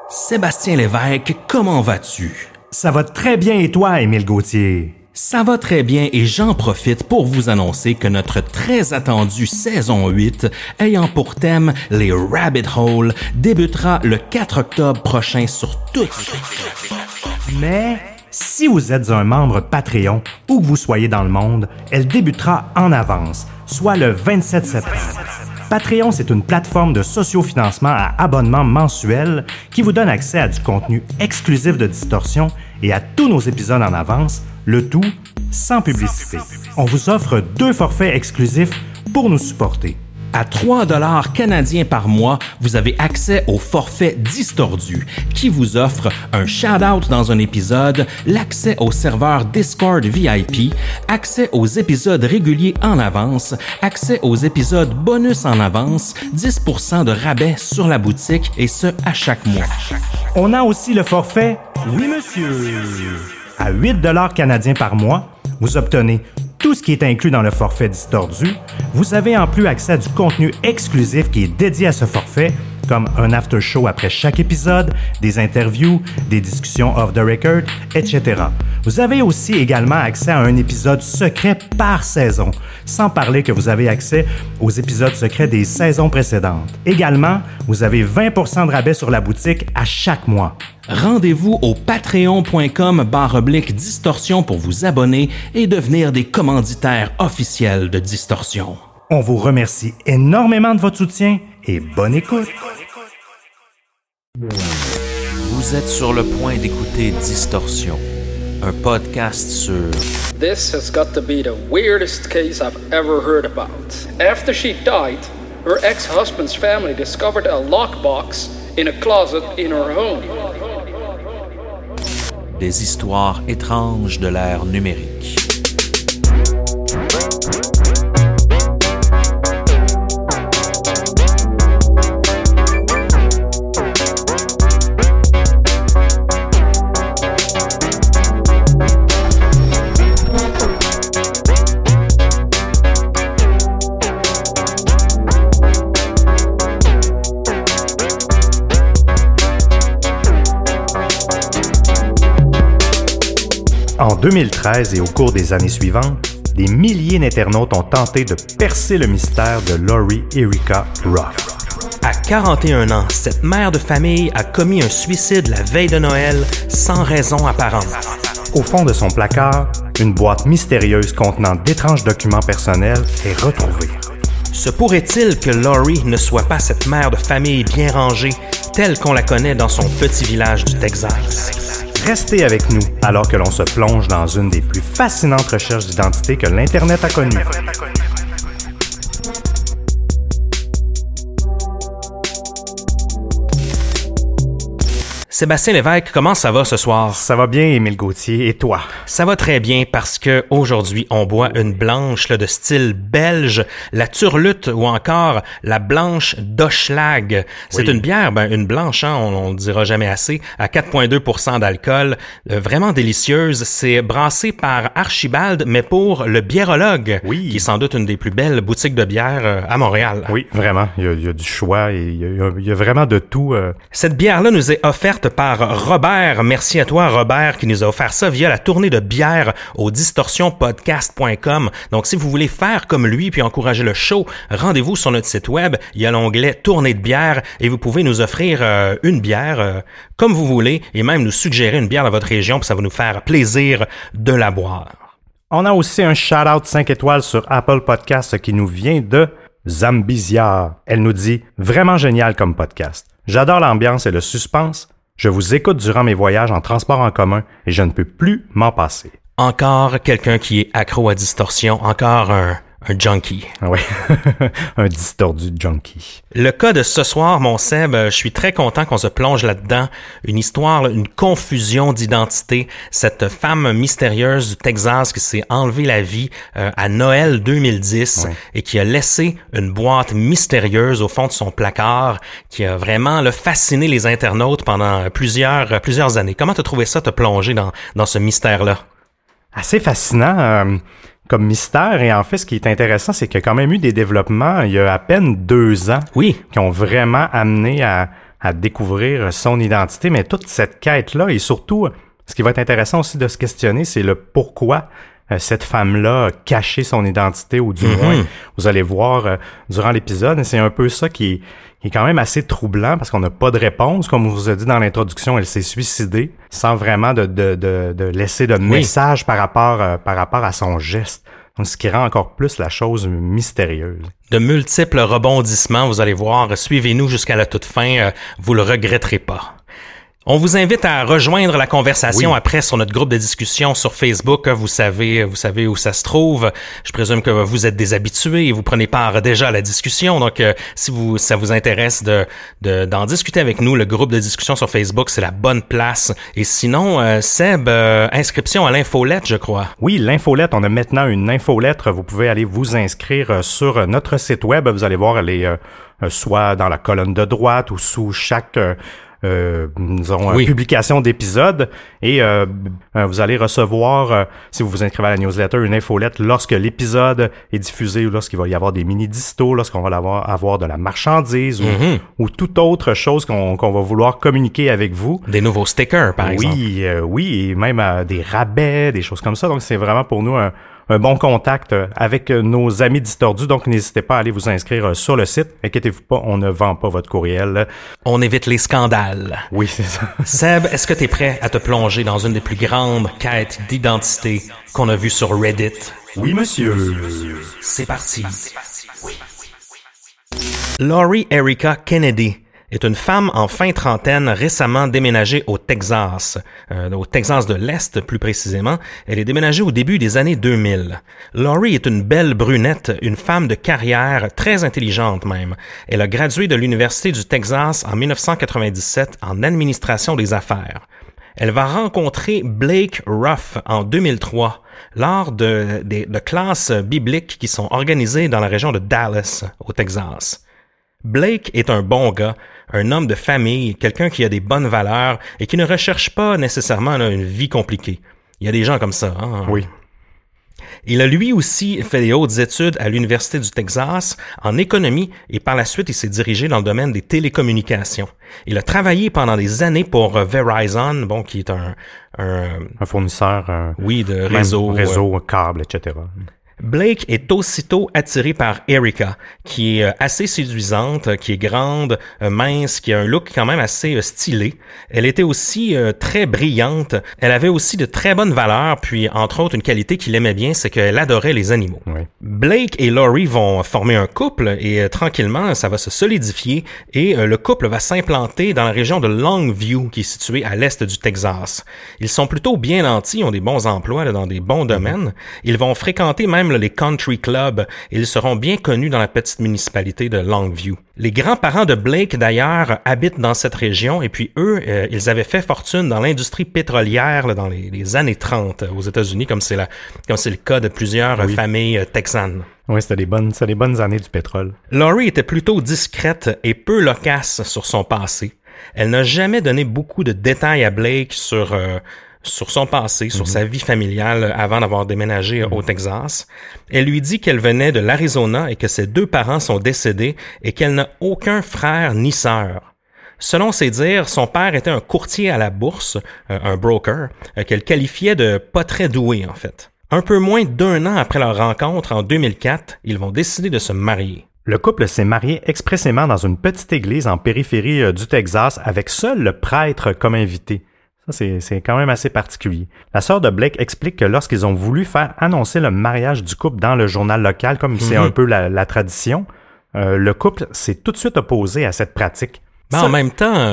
Sébastien Lévesque, comment vas-tu? Ça va très bien et toi, Émile Gauthier? Ça va très bien et j'en profite pour vous annoncer que notre très attendue saison 8, ayant pour thème les Rabbit Hole, débutera le 4 octobre prochain sur toutes les... Mais si vous êtes un membre Patreon, où que vous soyez dans le monde, elle débutera en avance, soit le 27 septembre. Patreon, c'est une plateforme de sociofinancement à abonnement mensuel qui vous donne accès à du contenu exclusif de Distorsion et à tous nos épisodes en avance, le tout sans publicité. On vous offre 2 forfaits exclusifs pour nous supporter. À 3$ canadiens par mois, vous avez accès au forfait Distordu, qui vous offre un shout-out dans un épisode, l'accès au serveur Discord VIP, accès aux épisodes réguliers en avance, accès aux épisodes bonus en avance, 10% de rabais sur la boutique et ce, à chaque mois. On a aussi le forfait Oui Monsieur. À 8$ canadiens par mois, vous obtenez tout ce qui est inclus dans le forfait Distordu. Vous avez en plus accès à du contenu exclusif qui est dédié à ce forfait, comme un after-show après chaque épisode, des interviews, des discussions off the record, etc. Vous avez aussi également accès à un épisode secret par saison, sans parler que vous avez accès aux épisodes secrets des saisons précédentes. Également, vous avez 20% de rabais sur la boutique à chaque mois. Rendez-vous au patreon.com/distorsion pour vous abonner et devenir des commanditaires officiels de Distorsion. On vous remercie énormément de votre soutien et bonne écoute. Vous êtes sur le point d'écouter Distorsion, un podcast sur... This has got to be the weirdest case I've ever heard about. After she died, her ex-husband's family discovered a lockbox in a closet in her home. Des histoires étranges de l'ère numérique. En 2013 et au cours des années suivantes, des milliers d'internautes ont tenté de percer le mystère de Lori Erica Ruff. À 41 ans, cette mère de famille a commis un suicide la veille de Noël sans raison apparente. Au fond de son placard, une boîte mystérieuse contenant d'étranges documents personnels est retrouvée. Se pourrait-il que Lori ne soit pas cette mère de famille bien rangée, telle qu'on la connaît dans son petit village du Texas? Restez avec nous alors que l'on se plonge dans une des plus fascinantes recherches d'identité que l'Internet a connues. Sébastien Lévesque, comment ça va ce soir? Ça va bien, Émile Gauthier, et toi? Ça va très bien parce que aujourd'hui on boit une blanche là, de style belge, la Turlutte ou encore la blanche d'Hochelag. C'est une bière, une blanche, hein, on le dira jamais assez, à 4,2% d'alcool, vraiment délicieuse. C'est brassé par Archibald, mais pour le biérologue, qui est sans doute une des plus belles boutiques de bière à Montréal. Oui, vraiment, il y a du choix et il y a vraiment de tout. Cette bière-là nous est offerte par Robert. Merci à toi, Robert, qui nous a offert ça via la tournée de bière au distorsionpodcast.com. Donc, si vous voulez faire comme lui puis encourager le show, rendez-vous sur notre site web. Il y a l'onglet tournée de bière et vous pouvez nous offrir une bière comme vous voulez et même nous suggérer une bière dans votre région puis ça va nous faire plaisir de la boire. On a aussi un shout-out 5 étoiles sur Apple Podcast qui nous vient de Zambizia. Elle nous dit « Vraiment génial comme podcast. J'adore l'ambiance et le suspense. Je vous écoute durant mes voyages en transport en commun et je ne peux plus m'en passer. » Encore quelqu'un qui est accro à Distorsion, encore un junkie. Oui, un distordu junkie. Le cas de ce soir, mon Seb, je suis très content qu'on se plonge là-dedans. Une histoire, une confusion d'identité. Cette femme mystérieuse du Texas qui s'est enlevé la vie à Noël 2010 et qui a laissé une boîte mystérieuse au fond de son placard qui a vraiment fasciné les internautes pendant plusieurs années. Comment t'as trouvé ça, te plonger dans ce mystère-là? Assez fascinant. Comme mystère, et en fait, ce qui est intéressant, c'est qu'il y a quand même eu des développements il y a à peine 2 ans qui ont vraiment amené à à découvrir son identité, mais toute cette quête-là, et surtout, ce qui va être intéressant aussi de se questionner, c'est le pourquoi cette femme-là a caché son identité, ou du moins, vous allez voir durant l'épisode, c'est un peu ça qui est quand même assez troublant, parce qu'on n'a pas de réponse. Comme on vous a dit dans l'introduction, elle s'est suicidée, sans vraiment de laisser de message par rapport à son geste. Donc, ce qui rend encore plus la chose mystérieuse. De multiples rebondissements, vous allez voir. Suivez-nous jusqu'à la toute fin, vous le regretterez pas. On vous invite à rejoindre la conversation après sur notre groupe de discussion sur Facebook. Vous savez où ça se trouve. Je présume que vous êtes des habitués et vous prenez part déjà à la discussion. Donc, si ça vous intéresse d'en discuter avec nous, le groupe de discussion sur Facebook, c'est la bonne place. Et sinon, Seb, inscription à l'infolette, je crois. Oui, l'infolette. On a maintenant une infolettre. Vous pouvez aller vous inscrire sur notre site web. Vous allez voir, elle est soit dans la colonne de droite ou sous chaque publication d'épisodes, et vous allez recevoir, si vous vous inscrivez à la newsletter, une infolette lorsque l'épisode est diffusé, ou lorsqu'il va y avoir des mini-distos, lorsqu'on va avoir de la marchandise, ou toute autre chose qu'on va vouloir communiquer avec vous. Des nouveaux stickers, par exemple. Oui, et même des rabais, des choses comme ça. Donc, c'est vraiment pour nous un bon contact avec nos amis distordus. Donc, n'hésitez pas à aller vous inscrire sur le site. Inquiétez-vous pas, on ne vend pas votre courriel. On évite les scandales. Oui, c'est ça. Seb, est-ce que tu es prêt à te plonger dans une des plus grandes quêtes d'identité qu'on a vues sur Reddit? Oui, monsieur. C'est parti. Laurie Erica Kennedy est une femme en fin trentaine récemment déménagée au Texas de l'Est plus précisément. Elle est déménagée au début des années 2000. Laurie est une belle brunette, une femme de carrière, très intelligente même. Elle a gradué de l'Université du Texas en 1997 en administration des affaires. Elle va rencontrer Blake Ruff en 2003 lors de classes bibliques qui sont organisées dans la région de Dallas, au Texas. Blake est un bon gars, un homme de famille, quelqu'un qui a des bonnes valeurs et qui ne recherche pas nécessairement une vie compliquée. Il y a des gens comme ça. Hein? Oui. Il a lui aussi fait des hautes études à l'Université du Texas en économie et par la suite, il s'est dirigé dans le domaine des télécommunications. Il a travaillé pendant des années pour Verizon, qui est un fournisseur de réseau, câble, etc. Blake est aussitôt attiré par Erica, qui est assez séduisante, qui est grande, mince, qui a un look quand même assez stylé. Elle était aussi très brillante. Elle avait aussi de très bonnes valeurs, puis entre autres une qualité qu'il aimait bien, c'est qu'elle adorait les animaux. Oui. Blake et Laurie vont former un couple et tranquillement, ça va se solidifier et le couple va s'implanter dans la région de Longview, qui est située à l'est du Texas. Ils sont plutôt bien nantis, ont des bons emplois dans des bons domaines. Ils vont fréquenter même les country clubs, et ils seront bien connus dans la petite municipalité de Longview. Les grands-parents de Blake, d'ailleurs, habitent dans cette région, et puis eux, ils avaient fait fortune dans l'industrie pétrolière dans les années 30 aux États-Unis, comme c'est le cas de plusieurs familles texanes. Oui, c'était des bonnes années du pétrole. Laurie était plutôt discrète et peu loquace sur son passé. Elle n'a jamais donné beaucoup de détails à Blake sur son passé, sur sa vie familiale avant d'avoir déménagé au Texas. Elle lui dit qu'elle venait de l'Arizona et que ses 2 parents sont décédés et qu'elle n'a aucun frère ni sœur. Selon ses dires, son père était un courtier à la bourse, un broker, qu'elle qualifiait de pas très doué en fait. Un peu moins d'1 an après leur rencontre, en 2004, ils vont décider de se marier. Le couple s'est marié expressément dans une petite église en périphérie du Texas avec seul le prêtre comme invité. Ça, c'est quand même assez particulier. La sœur de Blake explique que lorsqu'ils ont voulu faire annoncer le mariage du couple dans le journal local, comme c'est un peu la tradition, le couple s'est tout de suite opposé à cette pratique. En même temps,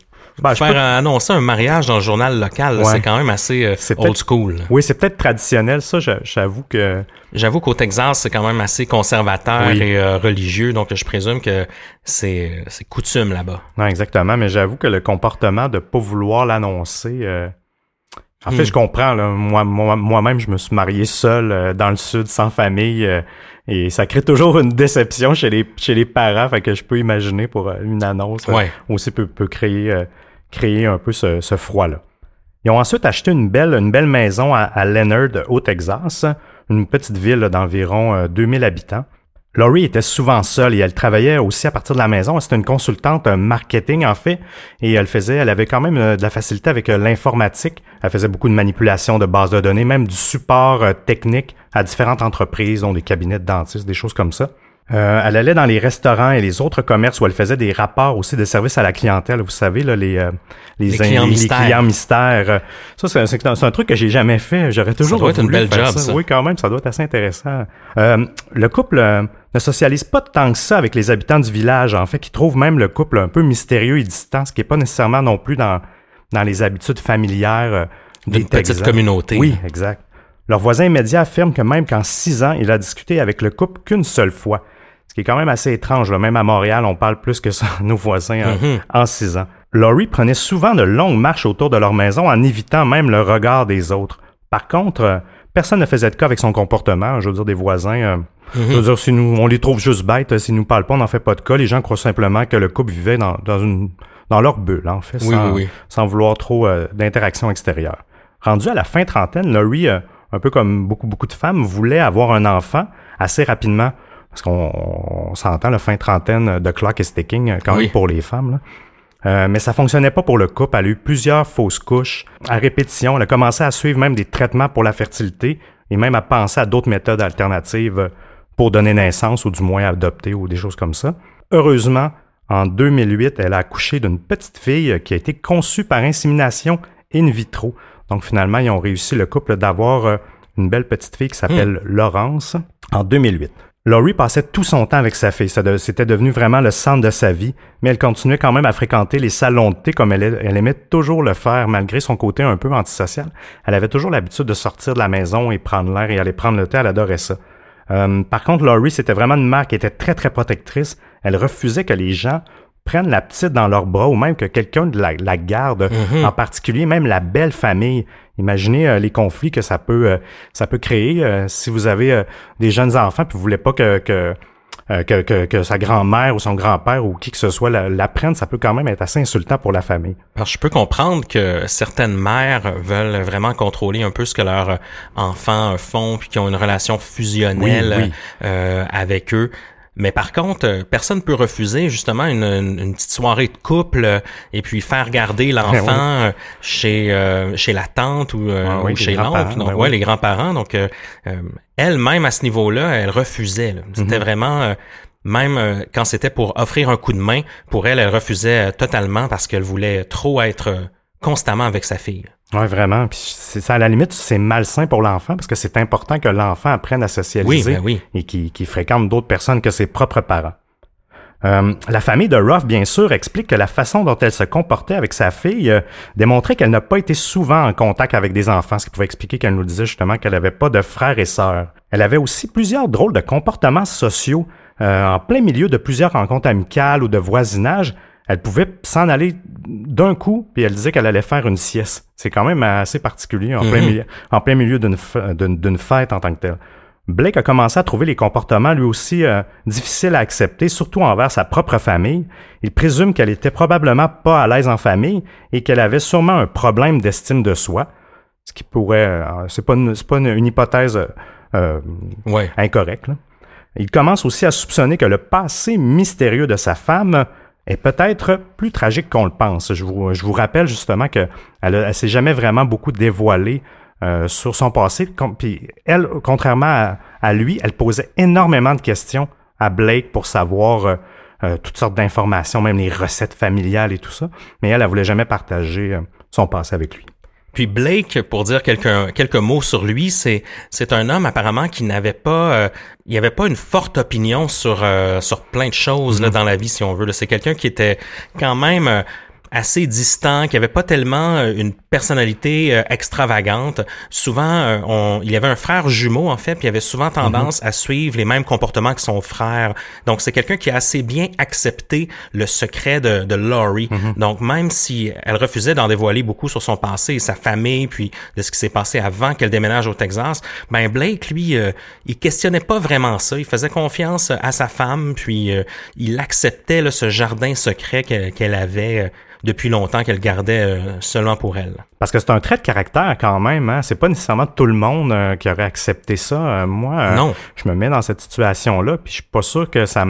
faire annoncer un mariage dans le journal local, c'est quand même assez old school. Oui, c'est peut-être traditionnel, ça, j'avoue que... J'avoue qu'au Texas, c'est quand même assez conservateur et religieux, donc je présume que c'est coutume là-bas. Non, exactement, mais j'avoue que le comportement de pas vouloir l'annoncer... En fait, je comprends. Là. Moi-même, je me suis marié seul dans le sud, sans famille, et ça crée toujours une déception chez les parents, fait que je peux imaginer pour une annonce aussi peut créer un peu ce froid-là. Ils ont ensuite acheté une belle maison à Leonard, au Texas, une petite ville d'environ 2000 habitants. Laurie était souvent seule et elle travaillait aussi à partir de la maison. C'était une consultante marketing, en fait, et elle avait quand même de la facilité avec l'informatique. Elle faisait beaucoup de manipulation de bases de données, même du support technique à différentes entreprises, dont des cabinets de dentistes, des choses comme ça. Elle allait dans les restaurants et les autres commerces où elle faisait des rapports aussi de service à la clientèle. Vous savez, là, les clients mystères. Ça, c'est un truc que j'ai jamais fait. J'aurais toujours voulu faire ça. Ça doit être une belle job, ça. Oui, quand même, ça doit être assez intéressant. Le couple ne socialise pas tant que ça avec les habitants du village. En fait, ils trouvent même le couple un peu mystérieux et distant, ce qui n'est pas nécessairement non plus dans les habitudes familières d'une petite communauté. Oui, exact. Leur voisin immédiat affirme que même qu'en 6 ans, il a discuté avec le couple qu'une seule fois. Ce qui est quand même assez étrange. Là. Même à Montréal, on parle plus que ça, nos voisins, en 6 ans. Laurie prenait souvent de longues marches autour de leur maison en évitant même le regard des autres. Par contre, personne ne faisait de cas avec son comportement. Je veux dire, des voisins... Je veux dire, si on les trouve juste bêtes, s'ils nous parlent pas, on n'en fait pas de cas. Les gens croient simplement que le couple vivait dans leur bulle, en fait, sans vouloir trop d'interaction extérieure. Rendu à la fin trentaine, Laurie, un peu comme beaucoup de femmes, voulait avoir un enfant assez rapidement. Parce qu'on s'entend, la fin trentaine de clock is ticking, quand même pour les femmes. Là. Mais ça fonctionnait pas pour le couple. Elle a eu plusieurs fausses couches à répétition. Elle a commencé à suivre même des traitements pour la fertilité et même à penser à d'autres méthodes alternatives pour donner naissance ou du moins adopter ou des choses comme ça. Heureusement, en 2008, elle a accouché d'une petite fille qui a été conçue par insémination in vitro. Donc finalement, ils ont réussi, le couple, d'avoir une belle petite fille qui s'appelle Laurence en 2008. Laurie passait tout son temps avec sa fille. C'était devenu vraiment le centre de sa vie, mais elle continuait quand même à fréquenter les salons de thé comme elle aimait toujours le faire, malgré son côté un peu antisocial. Elle avait toujours l'habitude de sortir de la maison et prendre l'air et aller prendre le thé. Elle adorait ça. Par contre, Laurie, c'était vraiment une mère qui était très, très protectrice. Elle refusait que les gens prennent la petite dans leurs bras ou même que quelqu'un la garde, en particulier même la belle famille. Imaginez les conflits que ça peut créer si vous avez des jeunes enfants puis vous voulez pas que sa grand-mère ou son grand-père ou qui que ce soit la prenne, ça peut quand même être assez insultant pour la famille. Alors, je peux comprendre que certaines mères veulent vraiment contrôler un peu ce que leurs enfants font puis qui ont une relation fusionnelle avec eux. Mais par contre, personne ne peut refuser justement une petite soirée de couple et puis faire garder l'enfant chez la tante ou chez l'oncle. Donc, les grands-parents. Donc, elle-même à ce niveau-là, elle refusait. Là. C'était vraiment... même quand c'était pour offrir un coup de main, pour elle refusait totalement parce qu'elle voulait trop être constamment avec sa fille. Oui, vraiment. Puis ça, à la limite, c'est malsain pour l'enfant parce que c'est important que l'enfant apprenne à socialiser et qu'il fréquente d'autres personnes que ses propres parents. La famille de Ruff, bien sûr, explique que la façon dont elle se comportait avec sa fille démontrait qu'elle n'a pas été souvent en contact avec des enfants, ce qui pouvait expliquer qu'elle nous disait justement qu'elle n'avait pas de frères et sœurs. Elle avait aussi plusieurs drôles de comportements sociaux. En plein milieu de plusieurs rencontres amicales ou de voisinage, elle pouvait s'en aller d'un coup, puis elle disait qu'elle allait faire une sieste. C'est quand même assez particulier en plein milieu d'une fête en tant que telle. Blake a commencé à trouver les comportements lui aussi difficiles à accepter, surtout envers sa propre famille. Il présume qu'elle était probablement pas à l'aise en famille et qu'elle avait sûrement un problème d'estime de soi, ce qui pourrait... c'est pas une hypothèse incorrecte. Là. Il commence aussi à soupçonner que le passé mystérieux de sa femme est peut-être plus tragique qu'on le pense. Je vous rappelle justement qu'elle s'est jamais vraiment beaucoup dévoilée sur son passé. Puis elle, contrairement à lui, elle posait énormément de questions à Blake pour savoir toutes sortes d'informations, même les recettes familiales et tout ça. Mais elle voulait jamais partager son passé avec lui. Puis Blake, pour dire quelques mots sur lui, c'est un homme apparemment qui n'avait pas, il avait pas une forte opinion sur plein de choses là dans la vie, si on veut. Là. C'est quelqu'un qui était quand même assez distant, qui avait pas tellement une personnalité extravagante. Souvent, il y avait un frère jumeau, en fait, puis il avait souvent tendance à suivre les mêmes comportements que son frère. Donc, c'est quelqu'un qui a assez bien accepté le secret de Laurie. Donc, même si elle refusait d'en dévoiler beaucoup sur son passé et sa famille, puis de ce qui s'est passé avant qu'elle déménage au Texas, ben Blake, lui, il questionnait pas vraiment ça. Il faisait confiance à sa femme, puis il acceptait là, ce jardin secret qu'elle avait depuis longtemps qu'elle gardait seulement pour elle. Parce que c'est un trait de caractère quand même, hein? C'est pas nécessairement tout le monde qui aurait accepté ça. Moi, non. Je me mets dans cette situation-là, puis je suis pas sûr que ça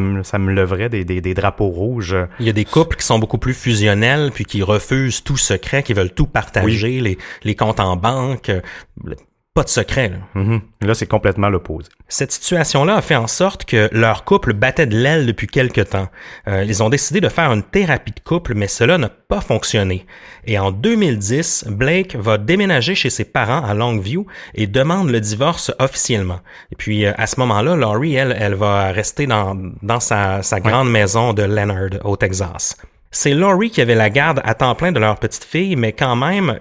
me leverait des drapeaux rouges. Il y a des couples qui sont beaucoup plus fusionnels, puis qui refusent tout secret, qui veulent tout partager, oui. les comptes en banque, pas de secret. Là, Là c'est complètement l'opposé. Cette situation-là a fait en sorte que leur couple battait de l'aile depuis quelque temps. Ils ont décidé de faire une thérapie de couple, mais cela n'a pas fonctionné. Et en 2010, Blake va déménager chez ses parents à Longview et demande le divorce officiellement. Et puis, à ce moment-là, Laurie, elle va rester dans sa grande maison de Leonard, au Texas. C'est Laurie qui avait la garde à temps plein de leur petite fille, mais quand même,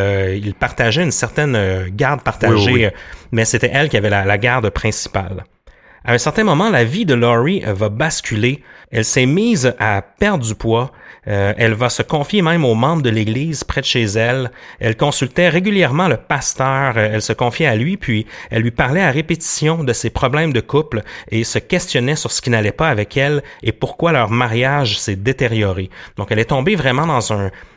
il partageait une certaine garde partagée, oui. Mais c'était elle qui avait la garde principale. À un certain moment, la vie de Laurie va basculer. Elle s'est mise à perdre du poids. Elle va se confier même aux membres de l'Église près de chez elle. Elle consultait régulièrement le pasteur. Elle se confiait à lui, puis elle lui parlait à répétition de ses problèmes de couple et se questionnait sur ce qui n'allait pas avec elle et pourquoi leur mariage s'est détérioré. Donc, elle est tombée vraiment dans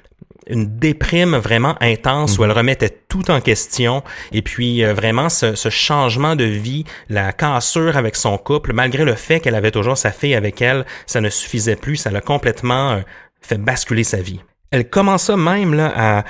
une déprime vraiment intense où elle remettait tout en question et puis vraiment ce changement de vie, la cassure avec son couple, malgré le fait qu'elle avait toujours sa fille avec elle, ça ne suffisait plus, ça l'a complètement fait basculer sa vie. Elle commença même là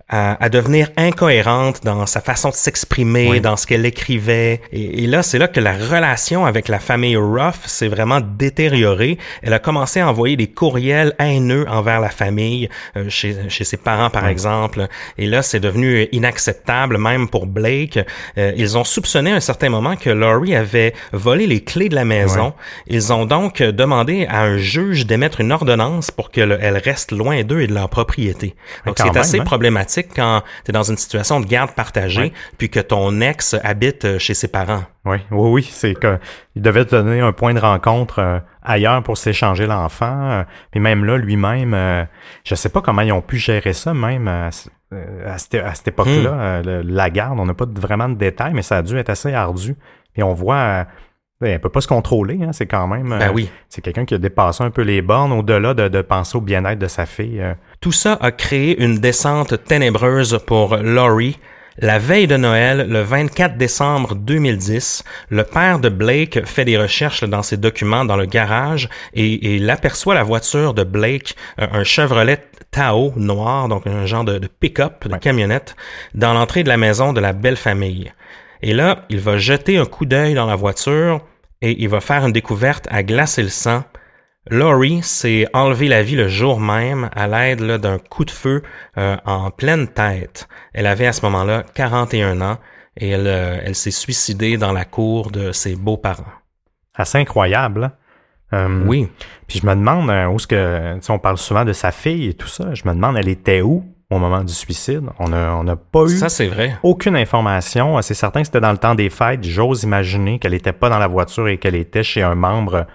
à devenir incohérente dans sa façon de s'exprimer, oui. Dans ce qu'elle écrivait. Et là, c'est là que la relation avec la famille Ruff s'est vraiment détériorée. Elle a commencé à envoyer des courriels haineux envers la famille, chez ses parents, par exemple. Et là, c'est devenu inacceptable, même pour Blake. Ils ont soupçonné à un certain moment que Laurie avait volé les clés de la maison. Oui. Ils ont donc demandé à un juge d'émettre une ordonnance pour qu'elle reste loin d'eux et de leur propriété. Donc, c'est assez problématique quand tu es dans une situation de garde partagée, puis que ton ex habite chez ses parents. Oui, c'est qu'il devait te donner un point de rencontre ailleurs pour s'échanger l'enfant. Puis même là, lui-même, je sais pas comment ils ont pu gérer ça, même à cette époque-là. La garde, on n'a pas vraiment de détails, mais ça a dû être assez ardu. Et on voit... elle peut pas se contrôler, hein, c'est quand même... oui. C'est quelqu'un qui a dépassé un peu les bornes au-delà de penser au bien-être de sa fille. Tout ça a créé une descente ténébreuse pour Laurie. La veille de Noël, le 24 décembre 2010, le père de Blake fait des recherches dans ses documents dans le garage et il aperçoit la voiture de Blake, un Chevrolet Tahoe noir, donc un genre de pick-up, de camionnette, dans l'entrée de la maison de la belle famille. Et là, il va jeter un coup d'œil dans la voiture et il va faire une découverte à glacer le sang. Laurie s'est enlevé la vie le jour même à l'aide d'un coup de feu en pleine tête. Elle avait à ce moment-là 41 ans et elle s'est suicidée dans la cour de ses beaux-parents. Assez incroyable, hein? Oui. Puis je me demande où est-ce que... Tu sais, on parle souvent de sa fille et tout ça. Je me demande, elle était où au moment du suicide? On n'a pas eu... Ça, c'est vrai. Aucune information. C'est certain que c'était dans le temps des fêtes. J'ose imaginer qu'elle n'était pas dans la voiture et qu'elle était chez un membre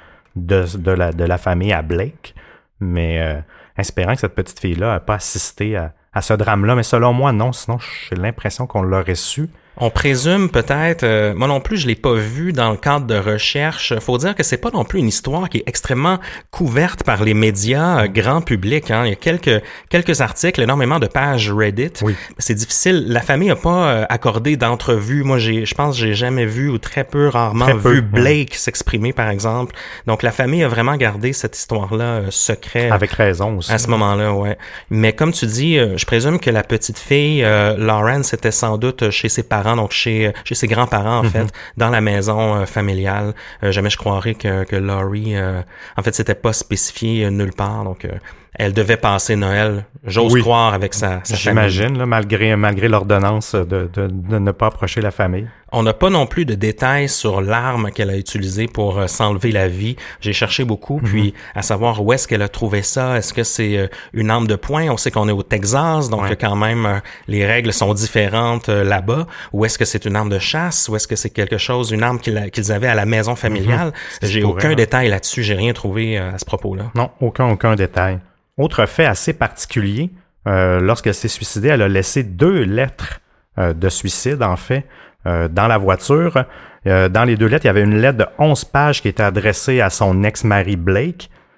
de la famille à Blake. Mais espérant que cette petite fille-là n'a pas assisté à ce drame-là. Mais selon moi, non. Sinon, j'ai l'impression qu'on l'aurait su. On présume peut-être, moi non plus je l'ai pas vu dans le cadre de recherche. Faut dire que c'est pas non plus une histoire qui est extrêmement couverte par les médias grand public. Hein. Il y a quelques articles, énormément de pages Reddit. Oui. C'est difficile. La famille a pas accordé d'entrevues. Moi je pense que j'ai jamais vu ou très rarement vu Blake s'exprimer par exemple. Donc la famille a vraiment gardé cette histoire-là secret. Avec raison aussi. À ce moment-là, ouais. Mais comme tu dis, je présume que la petite fille Lawrence était sans doute chez ses parents. Donc chez ses grands-parents, en fait, dans la maison familiale. Jamais je croirais que Laurie... en fait, c'était pas spécifié nulle part. Donc, elle devait passer Noël, j'ose croire, avec sa famille. J'imagine, là, malgré l'ordonnance de ne pas approcher la famille. On n'a pas non plus de détails sur l'arme qu'elle a utilisée pour s'enlever la vie. J'ai cherché beaucoup, puis à savoir où est-ce qu'elle a trouvé ça. Est-ce que c'est une arme de poing? On sait qu'on est au Texas, donc quand même, les règles sont différentes là-bas. Ou est-ce que c'est une arme de chasse? Ou est-ce que c'est quelque chose, une arme qu'ils avaient à la maison familiale? J'ai aucun détail là-dessus. J'ai rien trouvé à ce propos-là. Non, aucun détail. Autre fait assez particulier, lorsqu'elle s'est suicidée, elle a laissé 2 lettres de suicide, en fait, dans la voiture. Dans les 2 lettres, il y avait une lettre de 11 pages qui était adressée à son ex-mari Blake.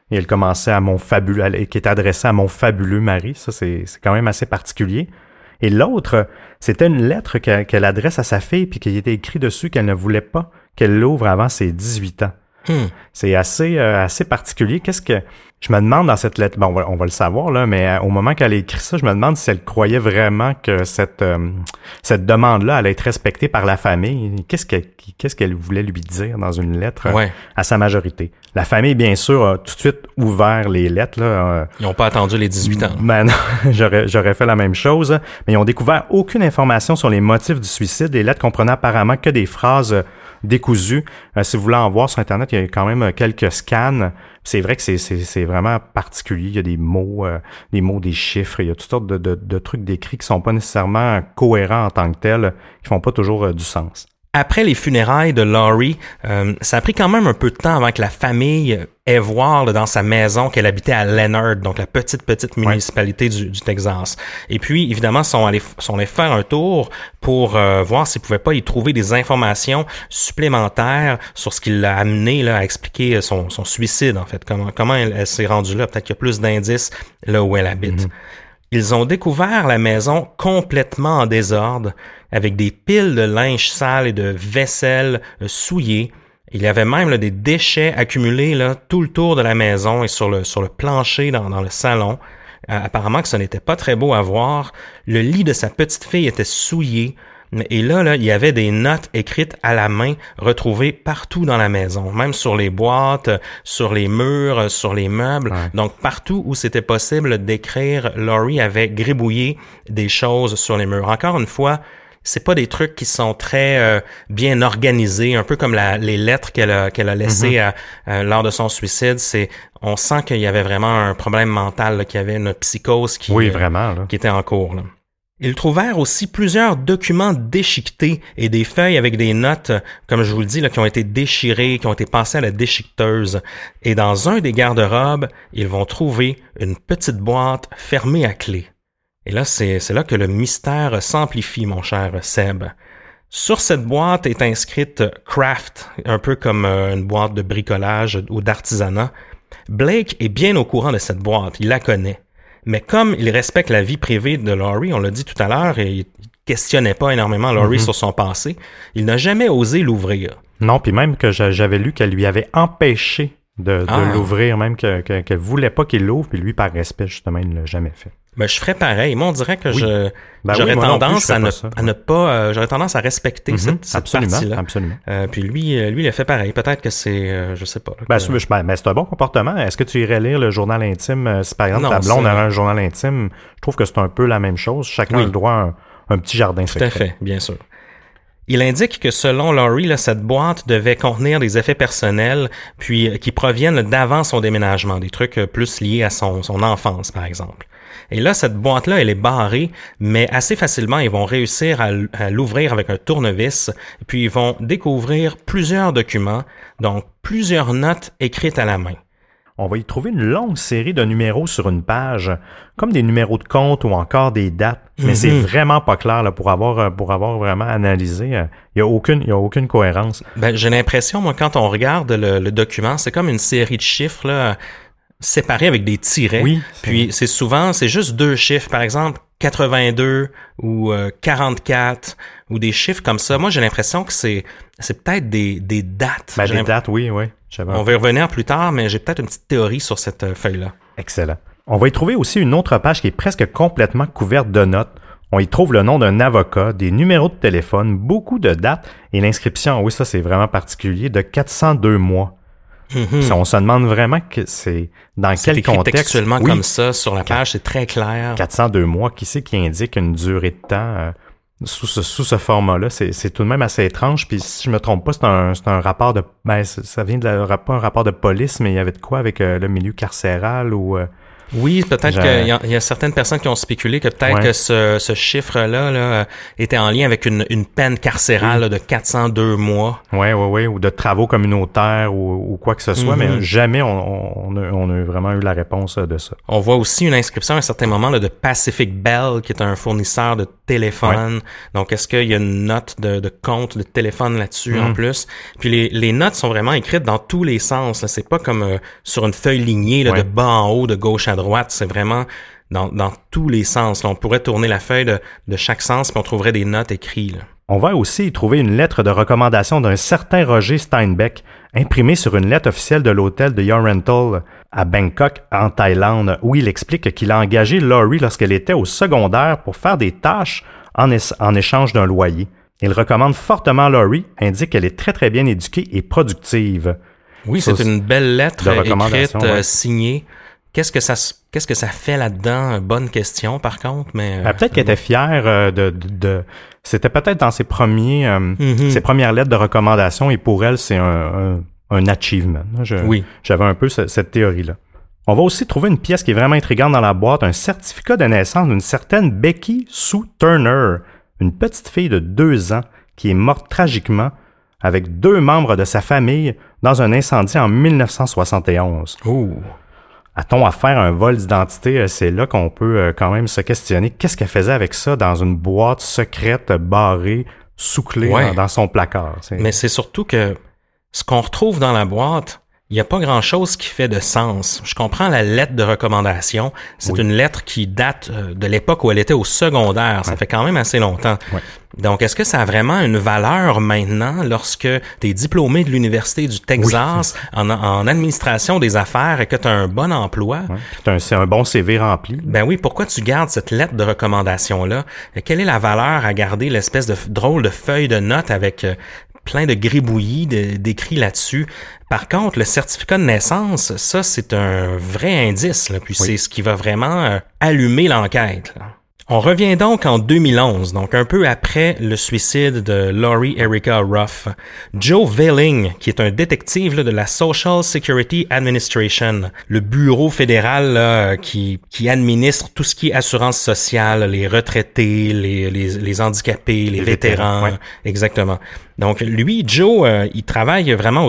Et elle commençait à mon fabuleux, qui était adressée à mon fabuleux mari. Ça, c'est quand même assez particulier. Et l'autre, c'était une lettre qu'elle adresse à sa fille, puis qu'il était écrit dessus qu'elle ne voulait pas qu'elle l'ouvre avant ses 18 ans. C'est assez particulier. Qu'est-ce que je me demande dans cette lettre? Bon, on va le savoir là, mais au moment qu'elle a écrit ça, je me demande si elle croyait vraiment que cette demande-là allait être respectée par la famille. Qu'est-ce qu'elle voulait lui dire dans une lettre à sa majorité? La famille, bien sûr, a tout de suite ouvert les lettres là. Ils n'ont pas attendu les 18 ans. Ben non, j'aurais fait la même chose. Mais ils ont découvert aucune information sur les motifs du suicide. Les lettres comprenaient apparemment que des phrases décousu. Si vous voulez en voir sur Internet, il y a quand même quelques scans. C'est vrai que c'est vraiment particulier. Il y a des mots, des chiffres. Il y a toutes sortes de trucs décrits qui sont pas nécessairement cohérents en tant que tels, qui font pas toujours du sens. Après les funérailles de Laurie, ça a pris quand même un peu de temps avant que la famille ait voir là, dans sa maison qu'elle habitait à Leonard, donc la petite municipalité du Texas. Et puis, évidemment, sont allés faire un tour pour voir s'ils pouvaient pas y trouver des informations supplémentaires sur ce qui l'a amené là, à expliquer son suicide, en fait. Comment elle s'est rendue là. Peut-être qu'il y a plus d'indices là où elle habite. Ils ont découvert la maison complètement en désordre, avec des piles de linge sale et de vaisselle souillée. Il y avait même là, des déchets accumulés là, tout le tour de la maison et sur le plancher dans le salon. Apparemment que ce n'était pas très beau à voir. Le lit de sa petite fille était souillé. Et là, il y avait des notes écrites à la main retrouvées partout dans la maison, même sur les boîtes, sur les murs, sur les meubles. Ouais. Donc, partout où c'était possible d'écrire, Laurie avait gribouillé des choses sur les murs. Encore une fois, c'est pas des trucs qui sont très bien organisés, un peu comme les lettres qu'elle a laissées lors de son suicide. On sent qu'il y avait vraiment un problème mental, là, qu'il y avait une psychose qui était en cours, là. Ils trouvèrent aussi plusieurs documents déchiquetés et des feuilles avec des notes, comme je vous le dis, là, qui ont été déchirées, qui ont été passées à la déchiqueteuse. Et dans un des garde-robes, ils vont trouver une petite boîte fermée à clé. Et là, c'est là que le mystère s'amplifie, mon cher Seb. Sur cette boîte est inscrite Craft, un peu comme une boîte de bricolage ou d'artisanat. Blake est bien au courant de cette boîte, il la connaît. Mais comme il respecte la vie privée de Laurie, on l'a dit tout à l'heure, et il questionnait pas énormément Laurie sur son passé, il n'a jamais osé l'ouvrir. Non, puis même que j'avais lu qu'elle lui avait empêché de l'ouvrir, même qu'elle voulait pas qu'il l'ouvre, puis lui, par respect, justement, il ne l'a jamais fait. Ben, je ferais pareil. Moi, on dirait que j'aurais tendance j'aurais tendance à respecter cette partie-là. Absolument. Puis lui, il a fait pareil. Peut-être que c'est, je sais pas. Là, c'est un bon comportement. Est-ce que tu irais lire le journal intime? Si par exemple ta blonde aurait un journal intime, je trouve que c'est un peu la même chose. Chacun a le droit à un petit jardin secret. Tout à fait, bien sûr. Il indique que selon Laurie, là, cette boîte devait contenir des effets personnels, puis qui proviennent d'avant son déménagement, des trucs plus liés à son enfance, par exemple. Et là, cette boîte-là, elle est barrée, mais assez facilement, ils vont réussir à l'ouvrir avec un tournevis, puis ils vont découvrir plusieurs documents, donc plusieurs notes écrites à la main. On va y trouver une longue série de numéros sur une page, comme des numéros de compte ou encore des dates, mais c'est vraiment pas clair là, pour avoir vraiment analysé. Il y a aucune cohérence. Ben, j'ai l'impression, moi, quand on regarde le document, c'est comme une série de chiffres là, séparés avec des tirets. Oui. Puis c'est juste 2 chiffres, par exemple 82 ou 44 ou des chiffres comme ça. Moi, j'ai l'impression que c'est peut-être des dates. Ben, des dates, oui. On va y revenir plus tard, mais j'ai peut-être une petite théorie sur cette feuille-là. Excellent. On va y trouver aussi une autre page qui est presque complètement couverte de notes. On y trouve le nom d'un avocat, des numéros de téléphone, beaucoup de dates et l'inscription, oui, ça c'est vraiment particulier, de 402 mois. On se demande vraiment que c'est dans quel contexte. Textuellement comme ça sur la page, c'est très clair. 402 mois, qui c'est qui indique une durée de temps sous ce format-là? C'est tout de même assez étrange. Puis si je me trompe pas, c'est un rapport de... Ben, ça vient pas un rapport de police, mais il y avait de quoi avec le milieu carcéral ou... Oui, peut-être qu'il y a certaines personnes qui ont spéculé que peut-être que ce chiffre-là là, était en lien avec une peine carcérale là, de 402 mois. Oui, ou de travaux communautaires ou quoi que ce soit, mais jamais on a vraiment eu la réponse de ça. On voit aussi une inscription à un certain moment là, de Pacific Bell, qui est un fournisseur de téléphone. Donc, est-ce qu'il y a une note de compte de téléphone là-dessus en plus? Puis les notes sont vraiment écrites dans tous les sens. Là. C'est pas comme sur une feuille lignée là, de bas en haut, de gauche à droite. C'est vraiment dans tous les sens. Là. On pourrait tourner la feuille de chaque sens puis on trouverait des notes écrites. Là. On va aussi y trouver une lettre de recommandation d'un certain Roger Steinbeck, imprimée sur une lettre officielle de l'hôtel de Yorental à Bangkok, en Thaïlande, où il explique qu'il a engagé Laurie lorsqu'elle était au secondaire pour faire des tâches en échange d'un loyer. Il recommande fortement Laurie, indique qu'elle est très très bien éduquée et productive. Oui, c'est une belle lettre écrite, signée. Qu'est-ce que ça fait là-dedans? Bonne question, par contre, mais... peut-être qu'elle était fière de c'était peut-être dans ses premières lettres de recommandation, et pour elle, c'est un achievement. J'avais un peu cette théorie-là. On va aussi trouver une pièce qui est vraiment intrigante dans la boîte, un certificat de naissance d'une certaine Becky Sue Turner, une petite fille de 2 ans qui est morte tragiquement avec 2 membres de sa famille dans un incendie en 1971. A-t-on affaire à un vol d'identité? C'est là qu'on peut quand même se questionner. Qu'est-ce qu'elle faisait avec ça dans une boîte secrète, barrée, sous-clé dans son placard? Mais c'est surtout que ce qu'on retrouve dans la boîte, il n'y a pas grand-chose qui fait de sens. Je comprends la lettre de recommandation. C'est une lettre qui date de l'époque où elle était au secondaire. Ça fait quand même assez longtemps. Donc, est-ce que ça a vraiment une valeur maintenant lorsque tu es diplômé de l'Université du Texas en administration des affaires et que tu as un bon emploi? C'est un bon CV rempli. Ben oui, pourquoi tu gardes cette lettre de recommandation-là? Quelle est la valeur à garder l'espèce de drôle de feuille de notes avec... plein de gribouillis d'écrits là-dessus. Par contre, le certificat de naissance, ça, c'est un vrai indice, là, puis c'est ce qui va vraiment allumer l'enquête. Là. On revient donc en 2011, donc un peu après le suicide de Laurie Erica Ruff. Joe Velling, qui est un détective là, de la Social Security Administration, le bureau fédéral là, qui administre tout ce qui est assurance sociale, les retraités, les handicapés, les vétérans. Exactement. Donc, lui, Joe, il travaille vraiment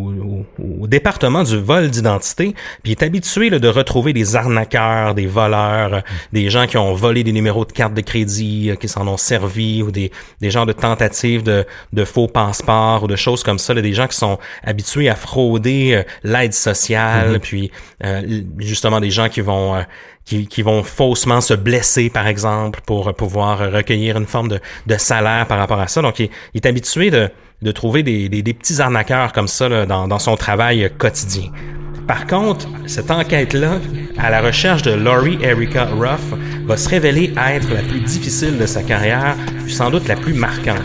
au département du vol d'identité, puis il est habitué là, de retrouver des arnaqueurs, des voleurs, des gens qui ont volé des numéros de carte de crédit, qui s'en ont servi, ou des genres de tentatives de faux passeports ou de choses comme ça, là, des gens qui sont habitués à frauder l'aide sociale, puis justement des gens qui vont faussement se blesser, par exemple, pour pouvoir recueillir une forme de salaire par rapport à ça. Donc, il est habitué de trouver des petits arnaqueurs comme ça là, dans son travail quotidien. Par contre, cette enquête-là, à la recherche de Laurie Erica Ruff, va se révéler être la plus difficile de sa carrière, puis sans doute la plus marquante.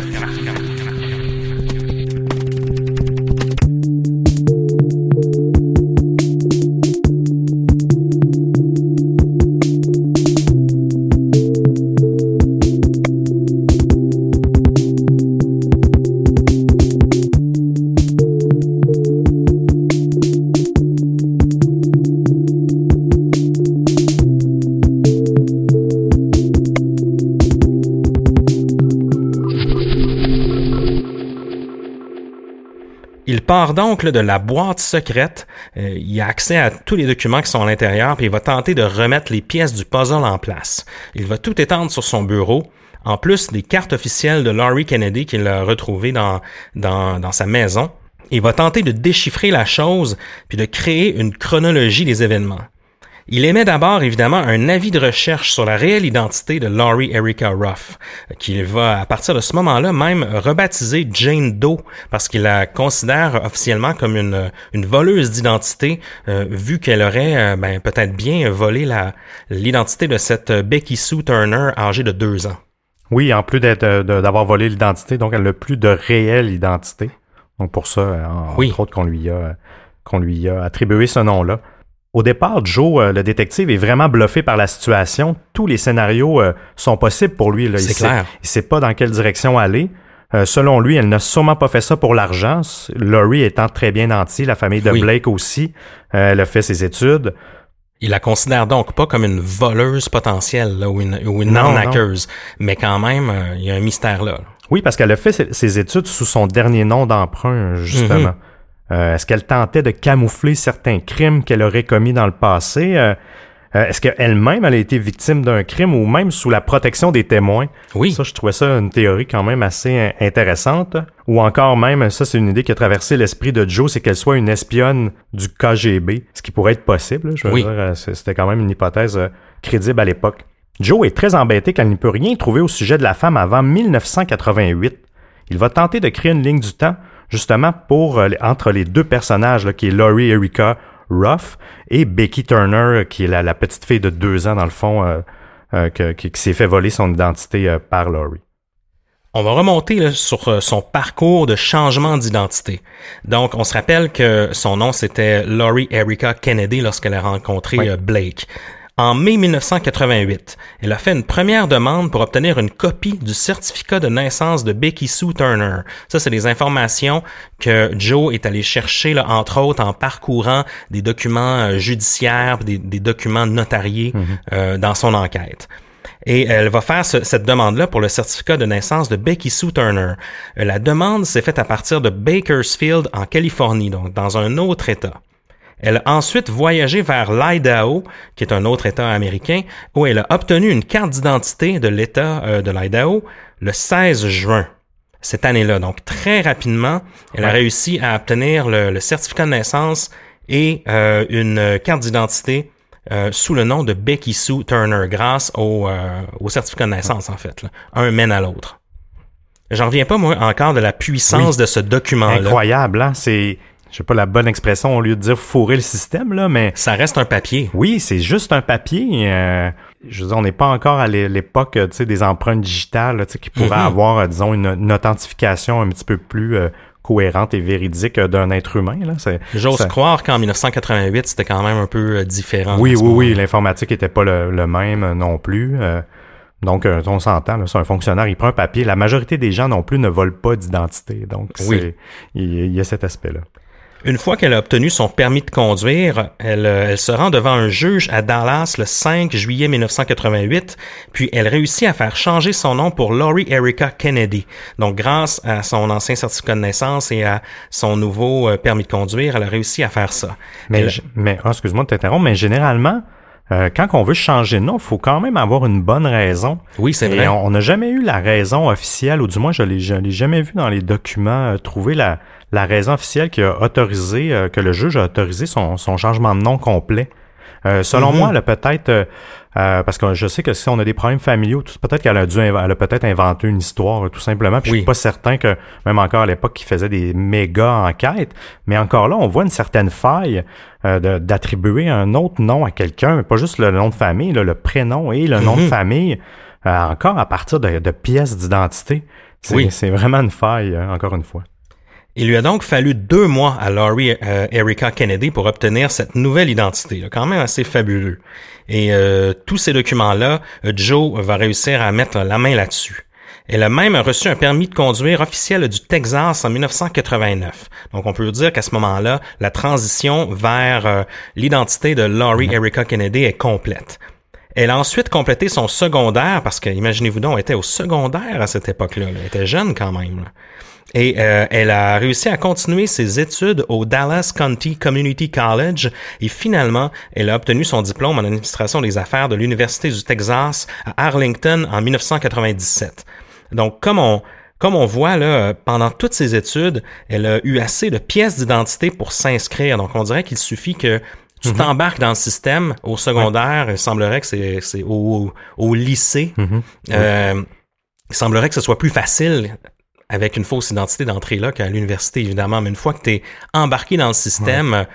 Il part donc là, de la boîte secrète, il a accès à tous les documents qui sont à l'intérieur, puis il va tenter de remettre les pièces du puzzle en place. Il va tout étendre sur son bureau, en plus des cartes officielles de Laurie Kennedy qu'il a retrouvées dans sa maison. Il va tenter de déchiffrer la chose, puis de créer une chronologie des événements. Il émet d'abord, évidemment, un avis de recherche sur la réelle identité de Laurie Erica Ruff, qu'il va, à partir de ce moment-là, même rebaptiser Jane Doe, parce qu'il la considère officiellement comme une voleuse d'identité, vu qu'elle aurait peut-être bien volé l'identité de cette Becky Sue Turner, âgée de 2 ans. Oui, en plus d'avoir volé l'identité, donc elle n'a plus de réelle identité. Donc pour ça, entre autres, qu'on lui a attribué ce nom-là. Au départ, Joe, le détective, est vraiment bluffé par la situation. Tous les scénarios sont possibles pour lui. Là. C'est clair. Il ne sait pas dans quelle direction aller. Selon lui, elle n'a sûrement pas fait ça pour l'argent. Laurie étant très bien nantie, la famille de Blake aussi. Elle a fait ses études. Il la considère donc pas comme une voleuse potentielle là, ou une arnaqueuse, mais quand même, il y a un mystère là. Oui, parce qu'elle a fait ses études sous son dernier nom d'emprunt, justement. Est-ce qu'elle tentait de camoufler certains crimes qu'elle aurait commis dans le passé? Est-ce qu'elle-même, elle a été victime d'un crime ou même sous la protection des témoins? Oui. Ça, je trouvais ça une théorie quand même assez intéressante. Ou encore même, ça, c'est une idée qui a traversé l'esprit de Joe, c'est qu'elle soit une espionne du KGB, ce qui pourrait être possible. Je veux dire, c'était quand même une hypothèse crédible à l'époque. Joe est très embêté qu'elle n'y peut rien trouver au sujet de la femme avant 1988. Il va tenter de créer une ligne du temps, justement, entre les deux personnages, là, qui est Laurie Erica Ruff et Becky Turner, qui est la petite fille de 2 ans, dans le fond, qui s'est fait voler son identité par Laurie. On va remonter là, sur son parcours de changement d'identité. Donc, on se rappelle que son nom, c'était Laurie Erica Kennedy lorsqu'elle a rencontré Blake. En mai 1988, elle a fait une première demande pour obtenir une copie du certificat de naissance de Becky Sue Turner. Ça, c'est des informations que Joe est allé chercher, là, entre autres, en parcourant des documents judiciaires, des documents notariés dans son enquête. Et elle va faire cette demande-là pour le certificat de naissance de Becky Sue Turner. La demande s'est faite à partir de Bakersfield, en Californie, donc dans un autre État. Elle a ensuite voyagé vers l'Idaho, qui est un autre État américain, où elle a obtenu une carte d'identité de l'État de l'Idaho le 16 juin cette année-là. Donc, très rapidement, elle a réussi à obtenir le certificat de naissance et une carte d'identité sous le nom de Becky Sue Turner, grâce au certificat de naissance, en fait. Là. Un mène à l'autre. J'en reviens pas, moi, encore de la puissance de ce document-là. Incroyable, hein? C'est... Je sais pas la bonne expression au lieu de dire fourrer le système, là, mais... Ça reste un papier. Oui, c'est juste un papier. Je veux dire, on n'est pas encore à l'époque, tu sais, des empreintes digitales, là, tu sais, qui pourraient avoir, disons, une authentification un petit peu plus cohérente et véridique d'un être humain, là. J'ose croire qu'en 1988, c'était quand même un peu différent. Oui, l'informatique était pas le même non plus. Donc, on s'entend, là, c'est un fonctionnaire, il prend un papier. La majorité des gens non plus ne volent pas d'identité. Donc, il y a cet aspect-là. Une fois qu'elle a obtenu son permis de conduire, elle se rend devant un juge à Dallas le 5 juillet 1988, puis elle réussit à faire changer son nom pour Laurie Erica Kennedy. Donc, grâce à son ancien certificat de naissance et à son nouveau permis de conduire, elle a réussi à faire ça. Mais excuse-moi de t'interrompre, mais généralement, quand on veut changer de nom, il faut quand même avoir une bonne raison. Oui, c'est vrai. On n'a jamais eu la raison officielle, ou du moins je l'ai jamais vu dans les documents, trouver la raison officielle qui a autorisé, que le juge a autorisé son changement de nom complet. Selon moi, elle a peut-être, parce que je sais que si on a des problèmes familiaux, peut-être qu'elle a peut-être inventé une histoire, tout simplement. Puis je suis pas certain que, même encore à l'époque, qu'il faisait des méga enquêtes. Mais encore là, on voit une certaine faille d'attribuer un autre nom à quelqu'un, pas juste le nom de famille, là, le prénom et le nom de famille, encore à partir de pièces d'identité. C'est vraiment une faille, encore une fois. Il lui a donc fallu 2 mois à Laurie Erica Kennedy pour obtenir cette nouvelle identité, là, quand même assez fabuleux. Et tous ces documents-là, Joe va réussir à mettre la main là-dessus. Elle a même reçu un permis de conduire officiel du Texas en 1989. Donc, on peut dire qu'à ce moment-là, la transition vers l'identité de Laurie Erica Kennedy est complète. Elle a ensuite complété son secondaire, parce que, imaginez-vous donc, elle était au secondaire à cette époque-là. Elle était jeune quand même. Là. Et elle a réussi à continuer ses études au Dallas County Community College et finalement, elle a obtenu son diplôme en administration des affaires de l'Université du Texas à Arlington en 1997. Donc, comme on voit là, pendant toutes ses études, elle a eu assez de pièces d'identité pour s'inscrire. Donc, on dirait qu'il suffit que tu t'embarques dans le système au secondaire. Il semblerait que c'est au lycée. Il semblerait que ce soit plus facile avec une fausse identité d'entrée là qu'à l'université, évidemment. Mais une fois que tu es embarqué dans le système,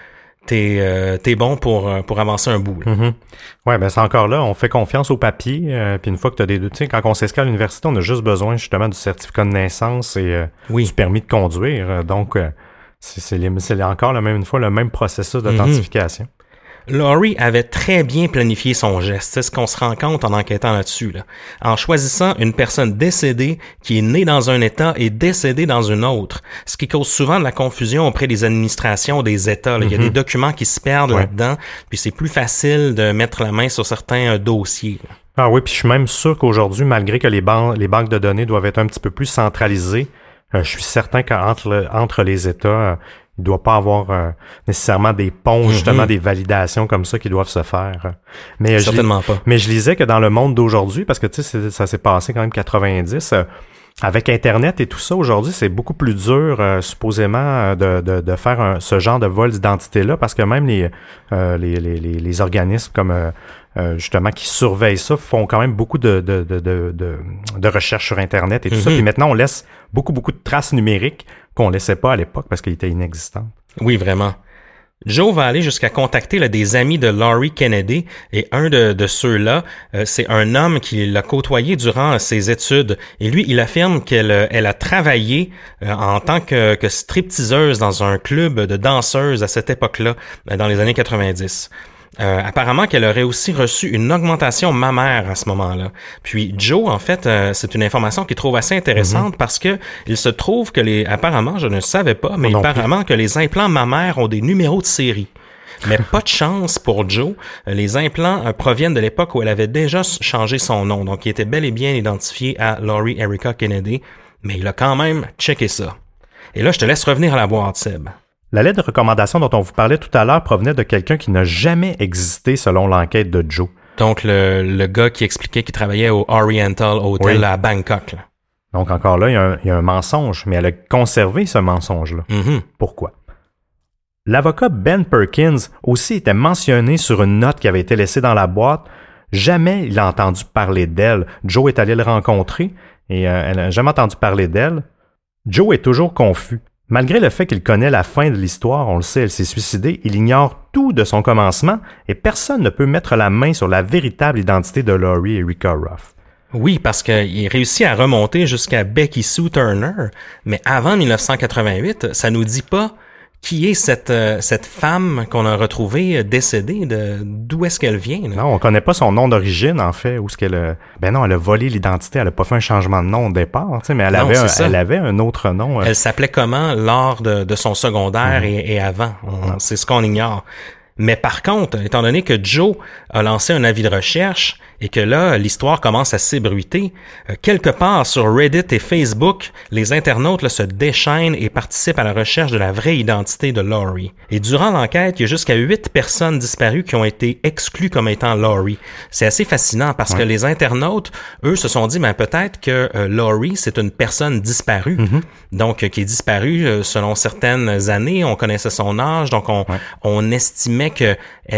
t'es bon pour avancer un bout. Ouais, ben c'est encore là, on fait confiance au papier. Puis une fois que tu as des deux, tu sais, quand on s'inscrit à l'université, on a juste besoin justement du certificat de naissance et du permis de conduire. Donc, c'est encore une fois le même processus d'authentification. Laurie avait très bien planifié son geste, c'est ce qu'on se rend compte en enquêtant là-dessus, là. En choisissant une personne décédée qui est née dans un État et décédée dans un autre, ce qui cause souvent de la confusion auprès des administrations des États. Là. Il y a des documents qui se perdent là-dedans, puis c'est plus facile de mettre la main sur certains dossiers. Là. Ah oui, puis je suis même sûr qu'aujourd'hui, malgré que les banques de données doivent être un petit peu plus centralisées, je suis certain qu'entre les États, il ne doit pas avoir nécessairement des ponts, justement, des validations comme ça qui doivent se faire. Mais certainement pas. Mais je lisais que dans le monde d'aujourd'hui, parce que tu sais, ça s'est passé quand même 90, avec Internet et tout ça, aujourd'hui, c'est beaucoup plus dur, supposément, de faire ce genre de vol d'identité-là, parce que même les organismes comme justement qui surveillent ça font quand même beaucoup de recherches sur Internet et tout ça. Puis maintenant, on laisse beaucoup de traces numériques qu'on laissait pas à l'époque parce qu'ils étaient inexistants. Oui, vraiment. Joe va aller jusqu'à contacter des amis de Laurie Kennedy et un de ceux-là, c'est un homme qui l'a côtoyé durant ses études et lui, il affirme qu'elle a travaillé en tant que stripteaseuse dans un club de danseuses à cette époque-là, dans les années 90. Apparemment qu'elle aurait aussi reçu une augmentation mammaire à ce moment-là. Puis Joe, en fait, c'est une information qu'il trouve assez intéressante parce que il se trouve que apparemment, je ne savais pas, mais apparemment que les implants mammaires ont des numéros de série. Mais pas de chance pour Joe. Les implants proviennent de l'époque où elle avait déjà changé son nom, donc il était bel et bien identifié à Laurie Erica Kennedy, mais il a quand même checké ça. Et là, je te laisse revenir à la boîte, Seb. La lettre de recommandation dont on vous parlait tout à l'heure provenait de quelqu'un qui n'a jamais existé selon l'enquête de Joe. Donc, le gars qui expliquait qu'il travaillait au Oriental Hotel à Bangkok. Là. Donc, encore là, il y a un mensonge, mais elle a conservé ce mensonge-là. Pourquoi? L'avocat Ben Perkins aussi était mentionné sur une note qui avait été laissée dans la boîte. Jamais il a entendu parler d'elle. Joe est allé le rencontrer et elle n'a jamais entendu parler d'elle. Joe est toujours confus. Malgré le fait qu'il connaît la fin de l'histoire, on le sait, elle s'est suicidée, il ignore tout de son commencement et personne ne peut mettre la main sur la véritable identité de Laurie Erica Ruff. Oui, parce qu'il réussit à remonter jusqu'à Becky Sue Turner, mais avant 1988, ça nous dit pas qui est cette femme qu'on a retrouvée décédée, d'où est-ce qu'elle vient? Là? Non, on connaît pas son nom d'origine, en fait, où est-ce qu'elle ben non, elle a volé l'identité, elle a pas fait un changement de nom au départ, tu sais, mais elle avait un autre nom. Elle s'appelait comment lors de son secondaire et avant? C'est ce qu'on ignore. Mais par contre, étant donné que Joe a lancé un avis de recherche et que là, l'histoire commence à s'ébruiter, quelque part sur Reddit et Facebook, les internautes là, se déchaînent et participent à la recherche de la vraie identité de Laurie. Et durant l'enquête, il y a jusqu'à 8 personnes disparues qui ont été exclues comme étant Laurie. C'est assez fascinant parce que les internautes, eux, se sont dit, ben peut-être que Laurie, c'est une personne disparue. Donc, qui est disparue selon certaines années. On connaissait son âge, donc on estimait que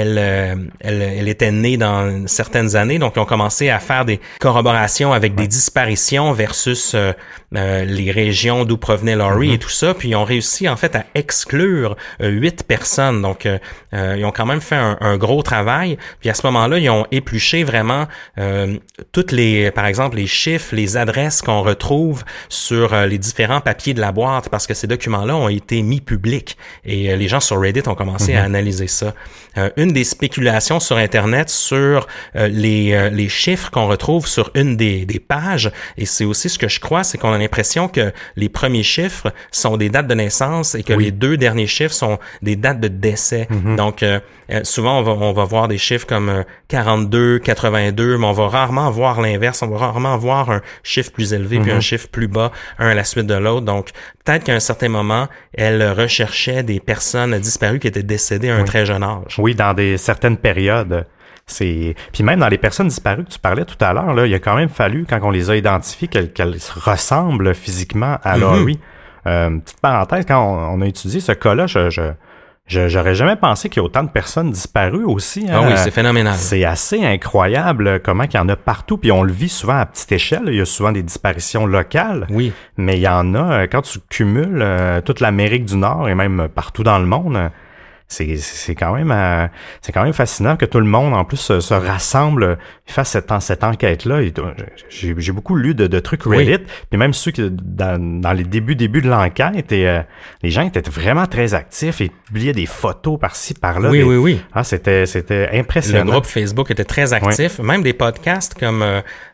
elle était née dans certaines années, donc ils ont commencé à faire des corroborations avec des disparitions versus les régions d'où provenait Laurie et tout ça, puis ils ont réussi en fait à exclure 8 personnes, donc ils ont quand même fait un gros travail, puis à ce moment-là, ils ont épluché vraiment toutes par exemple, les chiffres, les adresses qu'on retrouve sur les différents papiers de la boîte, parce que ces documents-là ont été mis publics, et les gens sur Reddit ont commencé à analyser ça. Une des spéculations sur Internet sur les chiffres qu'on retrouve sur une des pages, et c'est aussi ce que je crois, c'est qu'on a l'impression que les premiers chiffres sont des dates de naissance et que les 2 derniers chiffres sont des dates de décès. Donc, souvent, on va voir des chiffres comme 42, 82, mais on va rarement voir l'inverse. On va rarement voir un chiffre plus élevé puis un chiffre plus bas, un à la suite de l'autre. Donc, peut-être qu'à un certain moment, elle recherchait des personnes disparues qui étaient décédées à un très jeune âge. Oui, dans certaines périodes. Puis même dans les personnes disparues que tu parlais tout à l'heure, là, il a quand même fallu, quand on les a identifiées, qu'elles ressemblent physiquement à Laurie. Petite parenthèse, quand on a étudié ce cas-là, j'aurais jamais pensé qu'il y a autant de personnes disparues aussi. Ah oui, c'est phénoménal. C'est assez incroyable comment il y en a partout, puis on le vit souvent à petite échelle. Il y a souvent des disparitions locales. Oui. Mais il y en a, quand tu cumules toute l'Amérique du Nord et même partout dans le monde, c'est quand même fascinant que tout le monde en plus se rassemble et fasse cette enquête-là. Et j'ai beaucoup lu de trucs Reddit, puis même ceux que dans les débuts de l'enquête, et les gens étaient vraiment très actifs et publiaient des photos par-ci par-là. Oui. Ah, c'était impressionnant. Le groupe Facebook était très actif. Même des podcasts comme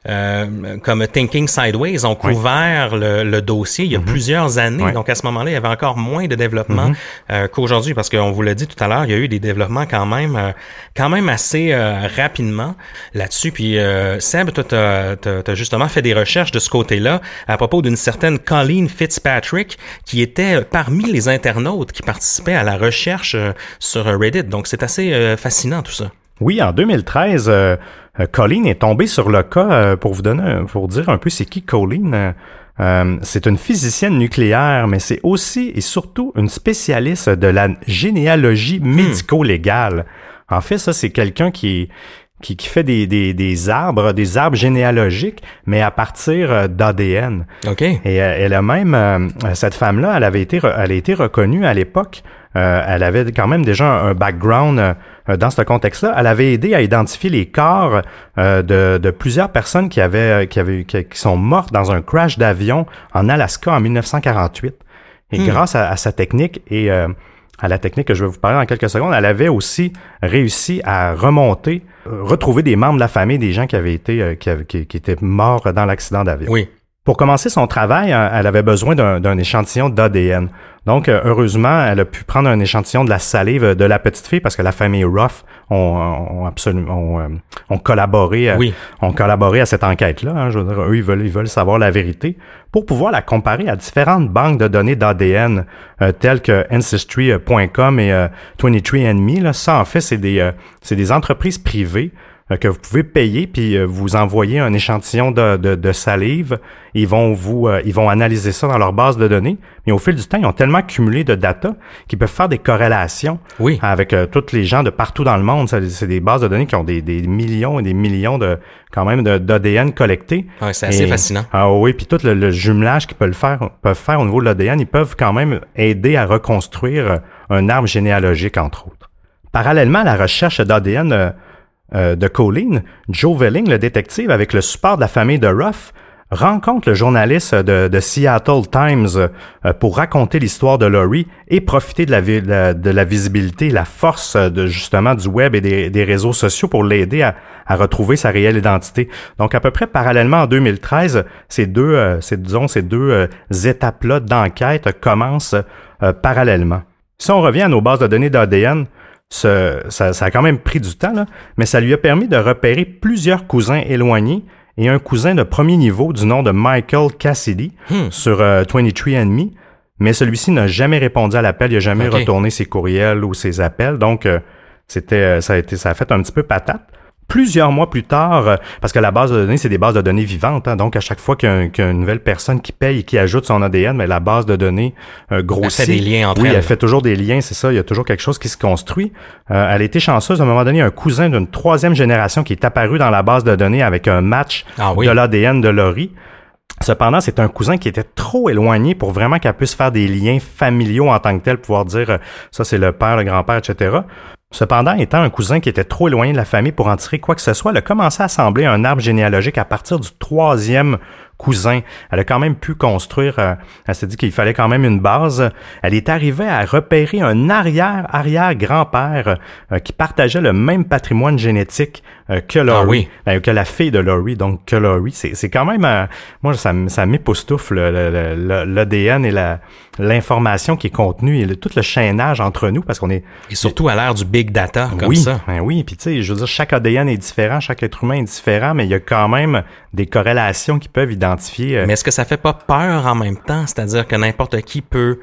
Thinking Sideways ont couvert le dossier il y a plusieurs années. Donc à ce moment-là, il y avait encore moins de développement qu'aujourd'hui, parce qu'on vous l'a dit tout à l'heure, il y a eu des développements quand même assez rapidement là-dessus. Puis Seb, toi, t'as justement fait des recherches de ce côté-là à propos d'une certaine Colleen Fitzpatrick qui était parmi les internautes qui participaient à la recherche sur Reddit. Donc c'est assez fascinant tout ça. Oui, en 2013, Colleen est tombée sur le cas, pour dire un peu c'est qui Colleen. C'est une physicienne nucléaire, mais c'est aussi et surtout une spécialiste de la généalogie médico-légale. En fait, ça, c'est quelqu'un qui fait des arbres généalogiques, mais à partir d'ADN. OK. Et elle a même, cette femme-là, elle a été reconnue à l'époque. Elle avait quand même déjà un background dans ce contexte-là. Elle avait aidé à identifier les corps de plusieurs personnes qui sont mortes dans un crash d'avion en Alaska en 1948. Et grâce à sa technique et à la technique que je vais vous parler dans quelques secondes, elle avait aussi réussi à retrouver des membres de la famille des gens qui étaient morts dans l'accident d'avion. Oui. Pour commencer son travail, elle avait besoin d'un échantillon d'ADN. Donc, heureusement, elle a pu prendre un échantillon de la salive de la petite fille parce que la famille Ruff ont collaboré à cette enquête-là. Hein. Je veux dire, eux, ils veulent savoir la vérité pour pouvoir la comparer à différentes banques de données d'ADN telles que Ancestry.com et 23andMe. Là. Ça, en fait, c'est des entreprises privées que vous pouvez payer puis vous envoyer un échantillon de salive. Ils vont analyser ça dans leur base de données. Mais au fil du temps, ils ont tellement cumulé de data qu'ils peuvent faire des corrélations avec tous les gens de partout dans le monde. C'est des bases de données qui ont des millions et des millions d'ADN collectés. Ouais, c'est assez fascinant. Ah oui, puis tout le jumelage qu'ils peuvent faire au niveau de l'ADN, ils peuvent quand même aider à reconstruire un arbre généalogique, entre autres. Parallèlement à la recherche d'ADN de Colleen, Joe Velling, le détective, avec le support de la famille de Ruff, rencontre le journaliste de Seattle Times pour raconter l'histoire de Laurie et profiter de la visibilité, la force justement du web et des réseaux sociaux pour l'aider à retrouver sa réelle identité. Donc à peu près parallèlement en 2013, ces deux étapes-là d'enquête commencent parallèlement. Si on revient à nos bases de données d'ADN, ça a quand même pris du temps, là, mais ça lui a permis de repérer plusieurs cousins éloignés et un cousin de premier niveau du nom de Michael Cassidy sur 23andMe, mais celui-ci n'a jamais répondu à l'appel, il n'a jamais retourné ses courriels ou ses appels, donc ça a fait un petit peu patate. Plusieurs mois plus tard, parce que la base de données, c'est des bases de données vivantes, hein, donc à chaque fois qu'il y a une nouvelle personne qui paye et qui ajoute son ADN, mais la base de données grossit. Elle fait des liens entre elles. Oui, elle fait toujours des liens, c'est ça, il y a toujours quelque chose qui se construit. Elle a été chanceuse, à un moment donné, un cousin d'une 3e génération qui est apparu dans la base de données avec un match de l'ADN de Laurie. Cependant, c'est un cousin qui était trop éloigné pour vraiment qu'elle puisse faire des liens familiaux en tant que tel, pouvoir dire ça c'est le père, le grand-père, etc. Cependant, étant un cousin qui était trop éloigné de la famille pour en tirer quoi que ce soit, elle a commencé à assembler un arbre généalogique à partir du 3e cousin. Elle a quand même pu construire, elle s'est dit qu'il fallait quand même une base. Elle est arrivée à repérer un arrière-grand-père qui partageait le même patrimoine génétique que Laurie, que la fille de Laurie, donc que Laurie. C'est quand même, moi ça m'époustoufle l'ADN et l'information qui est contenue et tout le chaînage entre nous parce qu'on est... Et surtout à l'ère du big data comme ça. Oui, puis tu sais, je veux dire, chaque ADN est différent, chaque être humain est différent, mais il y a quand même des corrélations qui peuvent identifier... Mais est-ce que ça fait pas peur en même temps? C'est-à-dire que n'importe qui peut...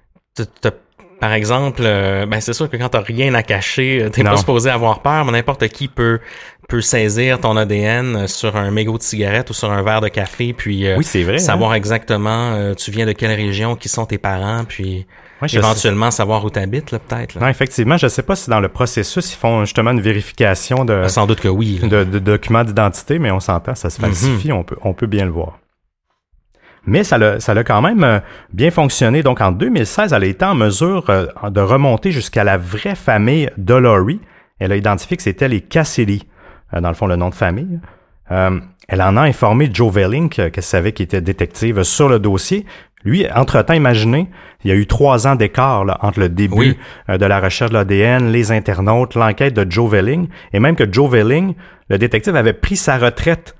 Par exemple, c'est sûr que quand t'as rien à cacher, t'es pas supposé avoir peur, mais n'importe qui peut saisir ton ADN sur un mégot de cigarette ou sur un verre de café, puis c'est vrai, savoir exactement tu viens de quelle région, qui sont tes parents, puis éventuellement savoir où t'habites, là, peut-être. Là. Non, effectivement, je sais pas si dans le processus, ils font justement une vérification sans doute que oui. De documents d'identité, mais on s'entend, ça se falsifie, on peut bien le voir. Mais ça l'a quand même bien fonctionné. Donc, en 2016, elle a été en mesure de remonter jusqu'à la vraie famille de Laurie. Elle a identifié que c'était les Cassidy, dans le fond, le nom de famille. Elle en a informé Joe Velling, qu'elle savait qu'il était détective, sur le dossier. Lui, entre-temps, imaginez, il y a eu 3 ans d'écart là, entre le début de la recherche de l'ADN, les internautes, l'enquête de Joe Velling, et même que Joe Velling, le détective, avait pris sa retraite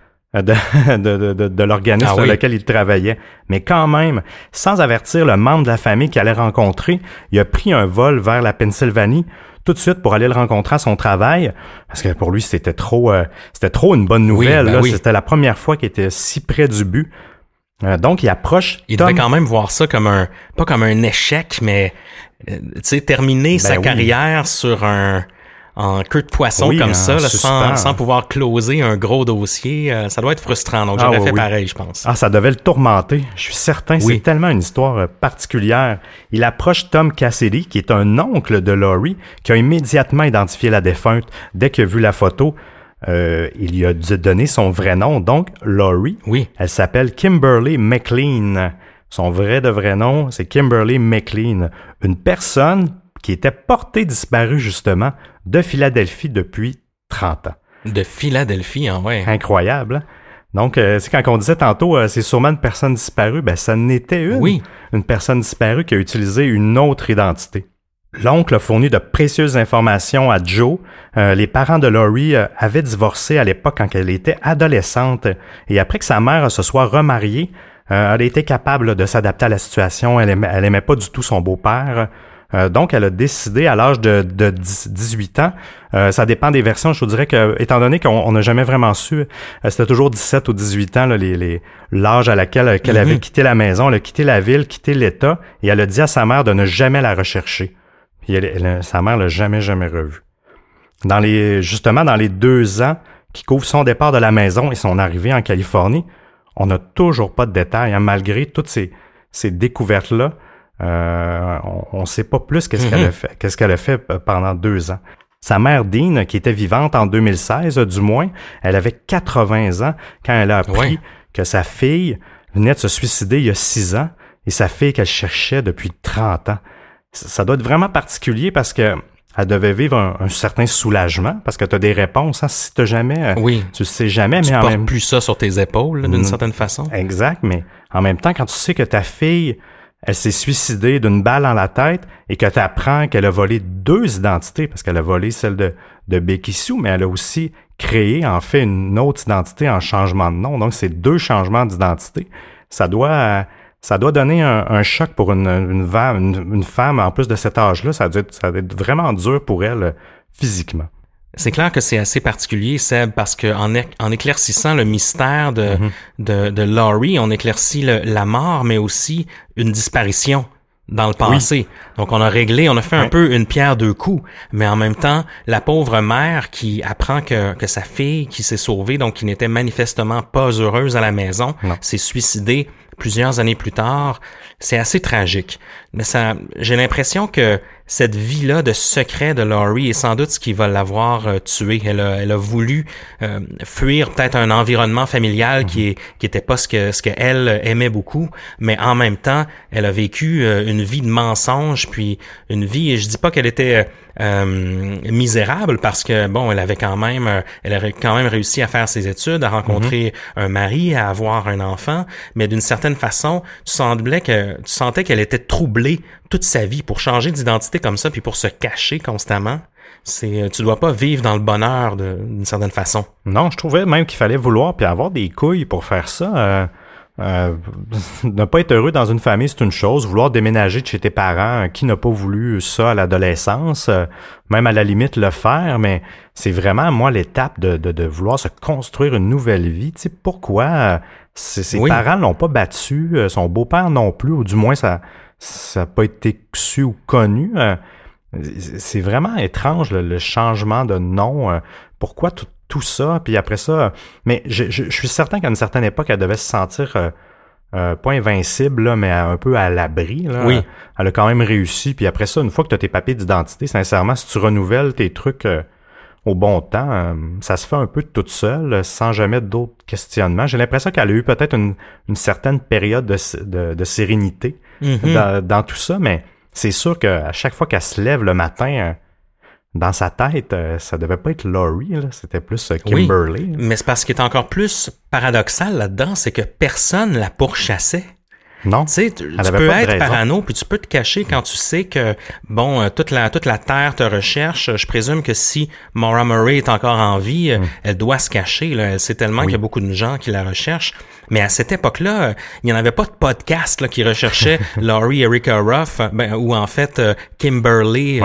de l'organisme sur lequel il travaillait. Mais quand même, sans avertir le membre de la famille qu'il allait rencontrer, il a pris un vol vers la Pennsylvanie tout de suite pour aller le rencontrer à son travail, parce que pour lui, c'était trop une bonne nouvelle. C'était la première fois qu'il était si près du but. Donc, il approche Il devait quand même voir ça comme pas comme un échec, mais terminer sa carrière sur en queue de poisson comme ça, là, sans pouvoir closer un gros dossier, ça doit être frustrant. Donc, j'aurais fait pareil, je pense. Ça devait le tourmenter. Je suis certain. C'est tellement une histoire particulière. Il approche Tom Cassidy, qui est un oncle de Laurie, qui a immédiatement identifié la défunte dès qu'il a vu la photo. Il lui a donné son vrai nom. Donc, Laurie, elle s'appelle Kimberly McLean. Son vrai nom, c'est Kimberly McLean. Une personne qui était portée disparue, justement, de Philadelphie depuis 30 ans. De Philadelphie, Incroyable, hein? Donc, c'est quand on disait tantôt, c'est sûrement une personne disparue, ça n'était une personne disparue qui a utilisé une autre identité. L'oncle a fourni de précieuses informations à Joe. Les parents de Laurie avaient divorcé à l'époque quand elle était adolescente. Et après que sa mère se soit remariée, elle a été capable de s'adapter à la situation. Elle aimait pas du tout son beau-père. Donc, elle a décidé à l'âge de 18 ans, ça dépend des versions, je vous dirais que, étant donné qu'on n'a jamais vraiment su, c'était toujours 17 ou 18 ans, là, l'âge à laquelle qu'elle avait quitté la maison, elle a quitté la ville, quitté l'État, et elle a dit à sa mère de ne jamais la rechercher. Puis sa mère l'a jamais revue. Justement, dans les 2 ans qui couvrent son départ de la maison et son arrivée en Californie, on n'a toujours pas de détails, hein, malgré toutes ces découvertes-là. On ne sait pas plus qu'est-ce qu'elle a fait pendant 2 ans. Sa mère Dean, qui était vivante en 2016, du moins, elle avait 80 ans quand elle a appris que sa fille venait de se suicider il y a 6 ans et sa fille qu'elle cherchait depuis 30 ans. Ça doit être vraiment particulier parce que elle devait vivre un certain soulagement parce que tu as des réponses. Hein, si tu jamais, tu sais jamais. Tu portes plus ça sur tes épaules d'une certaine façon. Exact, mais en même temps, quand tu sais que ta fille, elle s'est suicidée d'une balle dans la tête et que tu apprends qu'elle a volé 2 identités, parce qu'elle a volé celle de Becky Sue, mais elle a aussi créé, en fait, une autre identité en changement de nom. Donc, c'est 2 changements d'identité. Ça doit donner un choc pour une femme, en plus de cet âge-là. Ça doit être vraiment dur pour elle physiquement. C'est clair que c'est assez particulier, Seb, parce que en éclaircissant le mystère de Laurie, on éclaircit la mort, mais aussi une disparition dans le passé. Donc, on a fait un peu une pierre 2 coups, mais en même temps, la pauvre mère qui apprend que sa fille qui s'est sauvée, donc qui n'était manifestement pas heureuse à la maison, s'est suicidée plusieurs années plus tard, c'est assez tragique. Mais j'ai l'impression que cette vie-là de secret de Laurie est sans doute ce qui va l'avoir tuée. Elle a voulu fuir peut-être un environnement familial qui était pas ce que elle aimait beaucoup, mais en même temps, elle a vécu une vie de mensonge, puis une vie, et je dis pas qu'elle était misérable parce que elle aurait quand même réussi à faire ses études, à rencontrer un mari, à avoir un enfant, mais d'une certaine façon, tu sentais qu'elle était troublée toute sa vie pour changer d'identité comme ça puis pour se cacher constamment. Tu dois pas vivre dans le bonheur d'une certaine façon. Non, je trouvais même qu'il fallait vouloir puis avoir des couilles pour faire ça. Ne pas être heureux dans une famille, c'est une chose. Vouloir déménager de chez tes parents, qui n'a pas voulu ça à l'adolescence, même à la limite le faire, mais c'est vraiment, moi, l'étape de vouloir se construire une nouvelle vie. Tu sais, pourquoi ses parents l'ont pas battu, son beau-père non plus, ou du moins ça n'a pas été su ou connu. C'est vraiment étrange, le changement de nom. Pourquoi tout ça, puis après ça... Mais je suis certain qu'à une certaine époque, elle devait se sentir pas invincible, là, mais un peu à l'abri. Là. Oui. Elle a quand même réussi. Puis après ça, une fois que tu as tes papiers d'identité, sincèrement, si tu renouvelles tes trucs, au bon temps. Ça se fait un peu toute seule, sans jamais d'autres questionnements. J'ai l'impression qu'elle a eu peut-être une certaine période de sérénité dans tout ça, mais c'est sûr qu'à chaque fois qu'elle se lève le matin, dans sa tête, ça devait pas être Laurie, là, c'était plus Kimberly. Oui, mais c'est parce qu'il est encore plus paradoxal là-dedans, c'est que personne la pourchassait. Non. Tu sais, tu peux être parano, puis tu peux te cacher quand tu sais que, bon, toute la Terre te recherche. Je présume que si Maura Murray est encore en vie, elle doit se cacher. Là. Elle sait tellement qu'il y a beaucoup de gens qui la recherchent. Mais à cette époque-là, il n'y en avait pas de podcast là, qui recherchait Laurie Erica Ruff, ou en fait Kimberly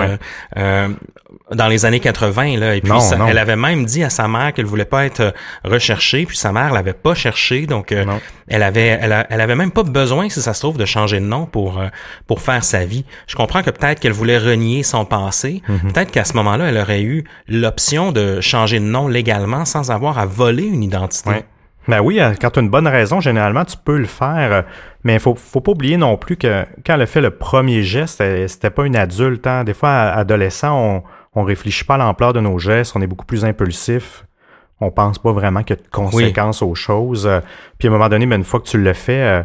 dans les années 80. Là. Et puis elle avait même dit à sa mère qu'elle voulait pas être recherchée, puis sa mère l'avait pas cherchée. Donc elle avait même pas besoin, si ça se trouve, de changer de nom pour faire sa vie. Je comprends que peut-être qu'elle voulait renier son passé. Peut-être qu'à ce moment-là, elle aurait eu l'option de changer de nom légalement sans avoir à voler une identité. Ouais. Ben oui, quand tu as une bonne raison, généralement, tu peux le faire, mais faut pas oublier non plus que quand elle a fait le premier geste, c'était pas une adulte. Hein. Des fois, adolescent, on réfléchit pas à l'ampleur de nos gestes, on est beaucoup plus impulsif, on pense pas vraiment qu'il y a de conséquences aux choses. Puis à un moment donné, une fois que tu le fais,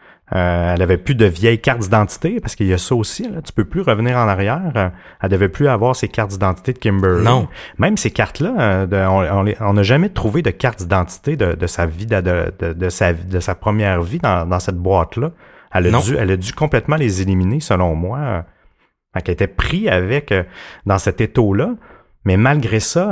elle avait plus de vieilles cartes d'identité, parce qu'il y a ça aussi, là, tu peux plus revenir en arrière. Elle devait plus avoir ses cartes d'identité de Kimberly. Non. Même ces cartes-là, on n'a jamais trouvé de carte d'identité de sa vie, de sa première vie dans cette boîte-là. Elle a dû complètement les éliminer, selon moi. Elle était prise avec dans cet étau-là. Mais malgré ça,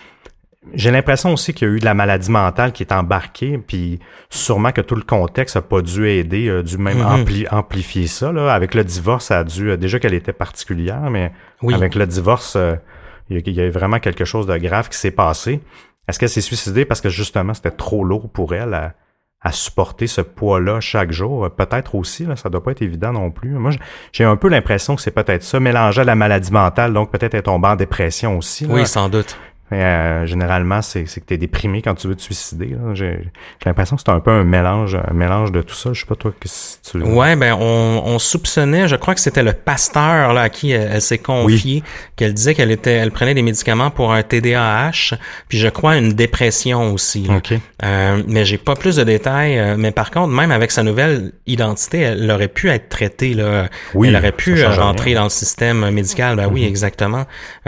j'ai l'impression aussi qu'il y a eu de la maladie mentale qui est embarquée, puis sûrement que tout le contexte n'a pas dû aider, a dû même amplifier ça. Là. Avec le divorce, ça a dû, déjà qu'elle était particulière, mais avec le divorce, il y a vraiment quelque chose de grave qui s'est passé. Est-ce qu'elle s'est suicidée parce que justement c'était trop lourd pour elle à supporter ce poids-là chaque jour? Peut-être aussi, là, ça doit pas être évident non plus. Moi, j'ai un peu l'impression que c'est peut-être ça, mélangé à la maladie mentale, donc peut-être être tombé en dépression aussi. Là. Oui, sans doute. Généralement, c'est que t'es déprimé quand tu veux te suicider. Là. J'ai l'impression que c'est un peu un mélange de tout ça. Je sais pas toi si tu. Ouais, on soupçonnait. Je crois que c'était le pasteur là à qui elle s'est confiée, qu'elle disait elle prenait des médicaments pour un TDAH, puis je crois une dépression aussi. Là. Okay. Mais j'ai pas plus de détails. Mais par contre, même avec sa nouvelle identité, elle aurait pu être traitée là. Oui, elle aurait pu rentrer dans le système médical. Ben oui, exactement.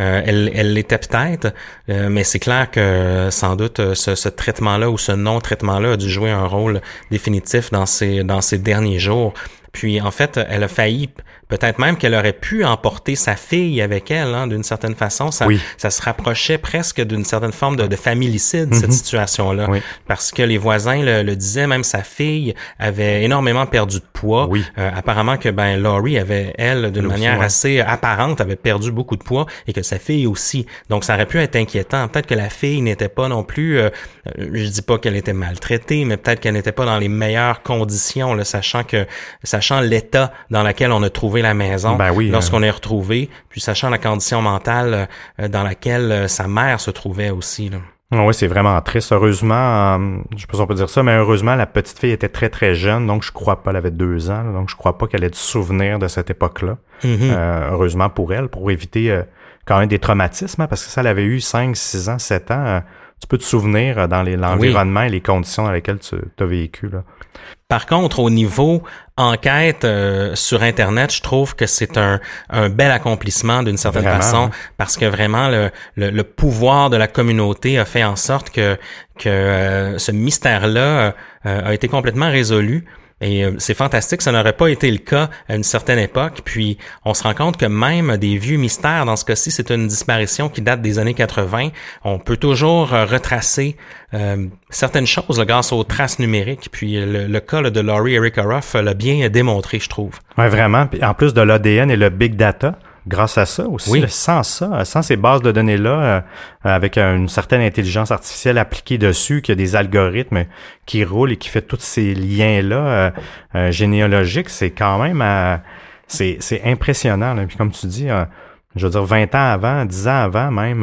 Elle l'était peut-être. Mais c'est clair que sans doute ce traitement-là ou ce non-traitement-là a dû jouer un rôle définitif dans ces derniers jours. Puis en fait, elle a failli, peut-être même qu'elle aurait pu emporter sa fille avec elle, hein, d'une certaine façon. Ça se rapprochait presque d'une certaine forme de familicide, cette situation-là. Oui. Parce que les voisins le disaient, même sa fille avait énormément perdu de poids. Oui. Apparemment que Laurie avait, elle, d'une manière assez apparente, avait perdu beaucoup de poids et que sa fille aussi. Donc ça aurait pu être inquiétant. Peut-être que la fille n'était pas non plus, je dis pas qu'elle était maltraitée, mais peut-être qu'elle n'était pas dans les meilleures conditions, là, sachant l'état dans lequel on a trouvé la maison lorsqu'on est retrouvé, puis sachant la condition mentale dans laquelle sa mère se trouvait aussi. Là. Oui, c'est vraiment triste. Heureusement, je sais pas si on peut dire ça, mais heureusement, la petite fille était très, très jeune, donc je crois pas, elle avait 2 ans, donc je crois pas qu'elle ait du souvenir de cette époque-là. Heureusement pour elle, pour éviter quand même des traumatismes, hein, parce que ça, elle avait eu 5, 6 ans, 7 ans, tu peux te souvenir dans l'environnement et les conditions dans lesquelles tu as vécu, là. Par contre, au niveau enquête sur Internet, je trouve que c'est un bel accomplissement d'une certaine façon, parce que vraiment le pouvoir de la communauté a fait en sorte que ce mystère-là a été complètement résolu. Et c'est fantastique, ça n'aurait pas été le cas à une certaine époque. Puis on se rend compte que même des vieux mystères, dans ce cas-ci, c'est une disparition qui date des années 80. On peut toujours retracer certaines choses là, grâce aux traces numériques. Puis le cas là, de Laurie Erica Ruff l'a bien démontré, je trouve. Oui, vraiment. Puis en plus de l'ADN et le big data, grâce à ça aussi, sans ces bases de données-là, avec une certaine intelligence artificielle appliquée dessus, qui a des algorithmes qui roulent et qui fait tous ces liens-là généalogiques, c'est quand même c'est impressionnant. Là. Puis comme tu dis, je veux dire 20 ans avant, 10 ans avant même,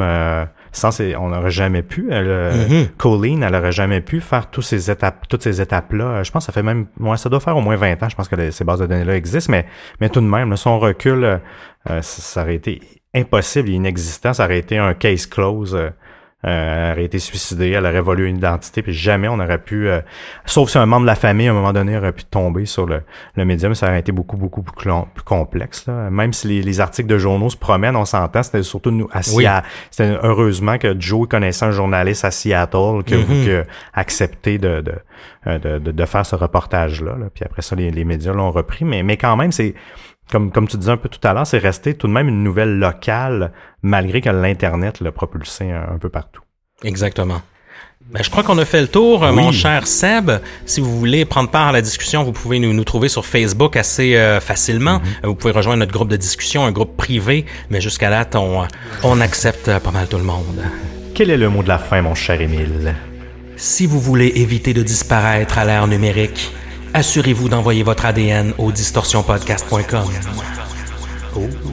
on n'aurait jamais pu. Colleen, elle aurait jamais pu faire toutes ces étapes-là. Je pense que ça fait même, ça doit faire au moins 20 ans. Je pense que ces bases de données-là existent, mais tout de même, là, son recul, ça aurait été impossible et inexistant. Ça aurait été un case close Elle aurait été suicidée, elle aurait volé une identité, puis jamais on aurait pu, sauf si un membre de la famille, à un moment donné, aurait pu tomber sur le médium, ça aurait été beaucoup plus complexe. Là. Même si les articles de journaux se promènent, on s'entend, c'était surtout nous c'était heureusement que Joe connaissait un journaliste à Seattle qui a accepté de faire ce reportage-là. Là. Puis après ça, les médias l'ont repris, mais quand même, c'est comme tu disais un peu tout à l'heure, c'est resté tout de même une nouvelle locale, malgré que l'Internet l'a propulsé un peu partout. Exactement. Ben, je crois qu'on a fait le tour, mon cher Seb. Si vous voulez prendre part à la discussion, vous pouvez nous trouver sur Facebook assez facilement. Vous pouvez rejoindre notre groupe de discussion, un groupe privé, mais jusqu'à là, on accepte pas mal tout le monde. Quel est le mot de la fin, mon cher Émile? Si vous voulez éviter de disparaître à l'ère numérique, assurez-vous d'envoyer votre ADN au distorsionpodcast.com. Oh.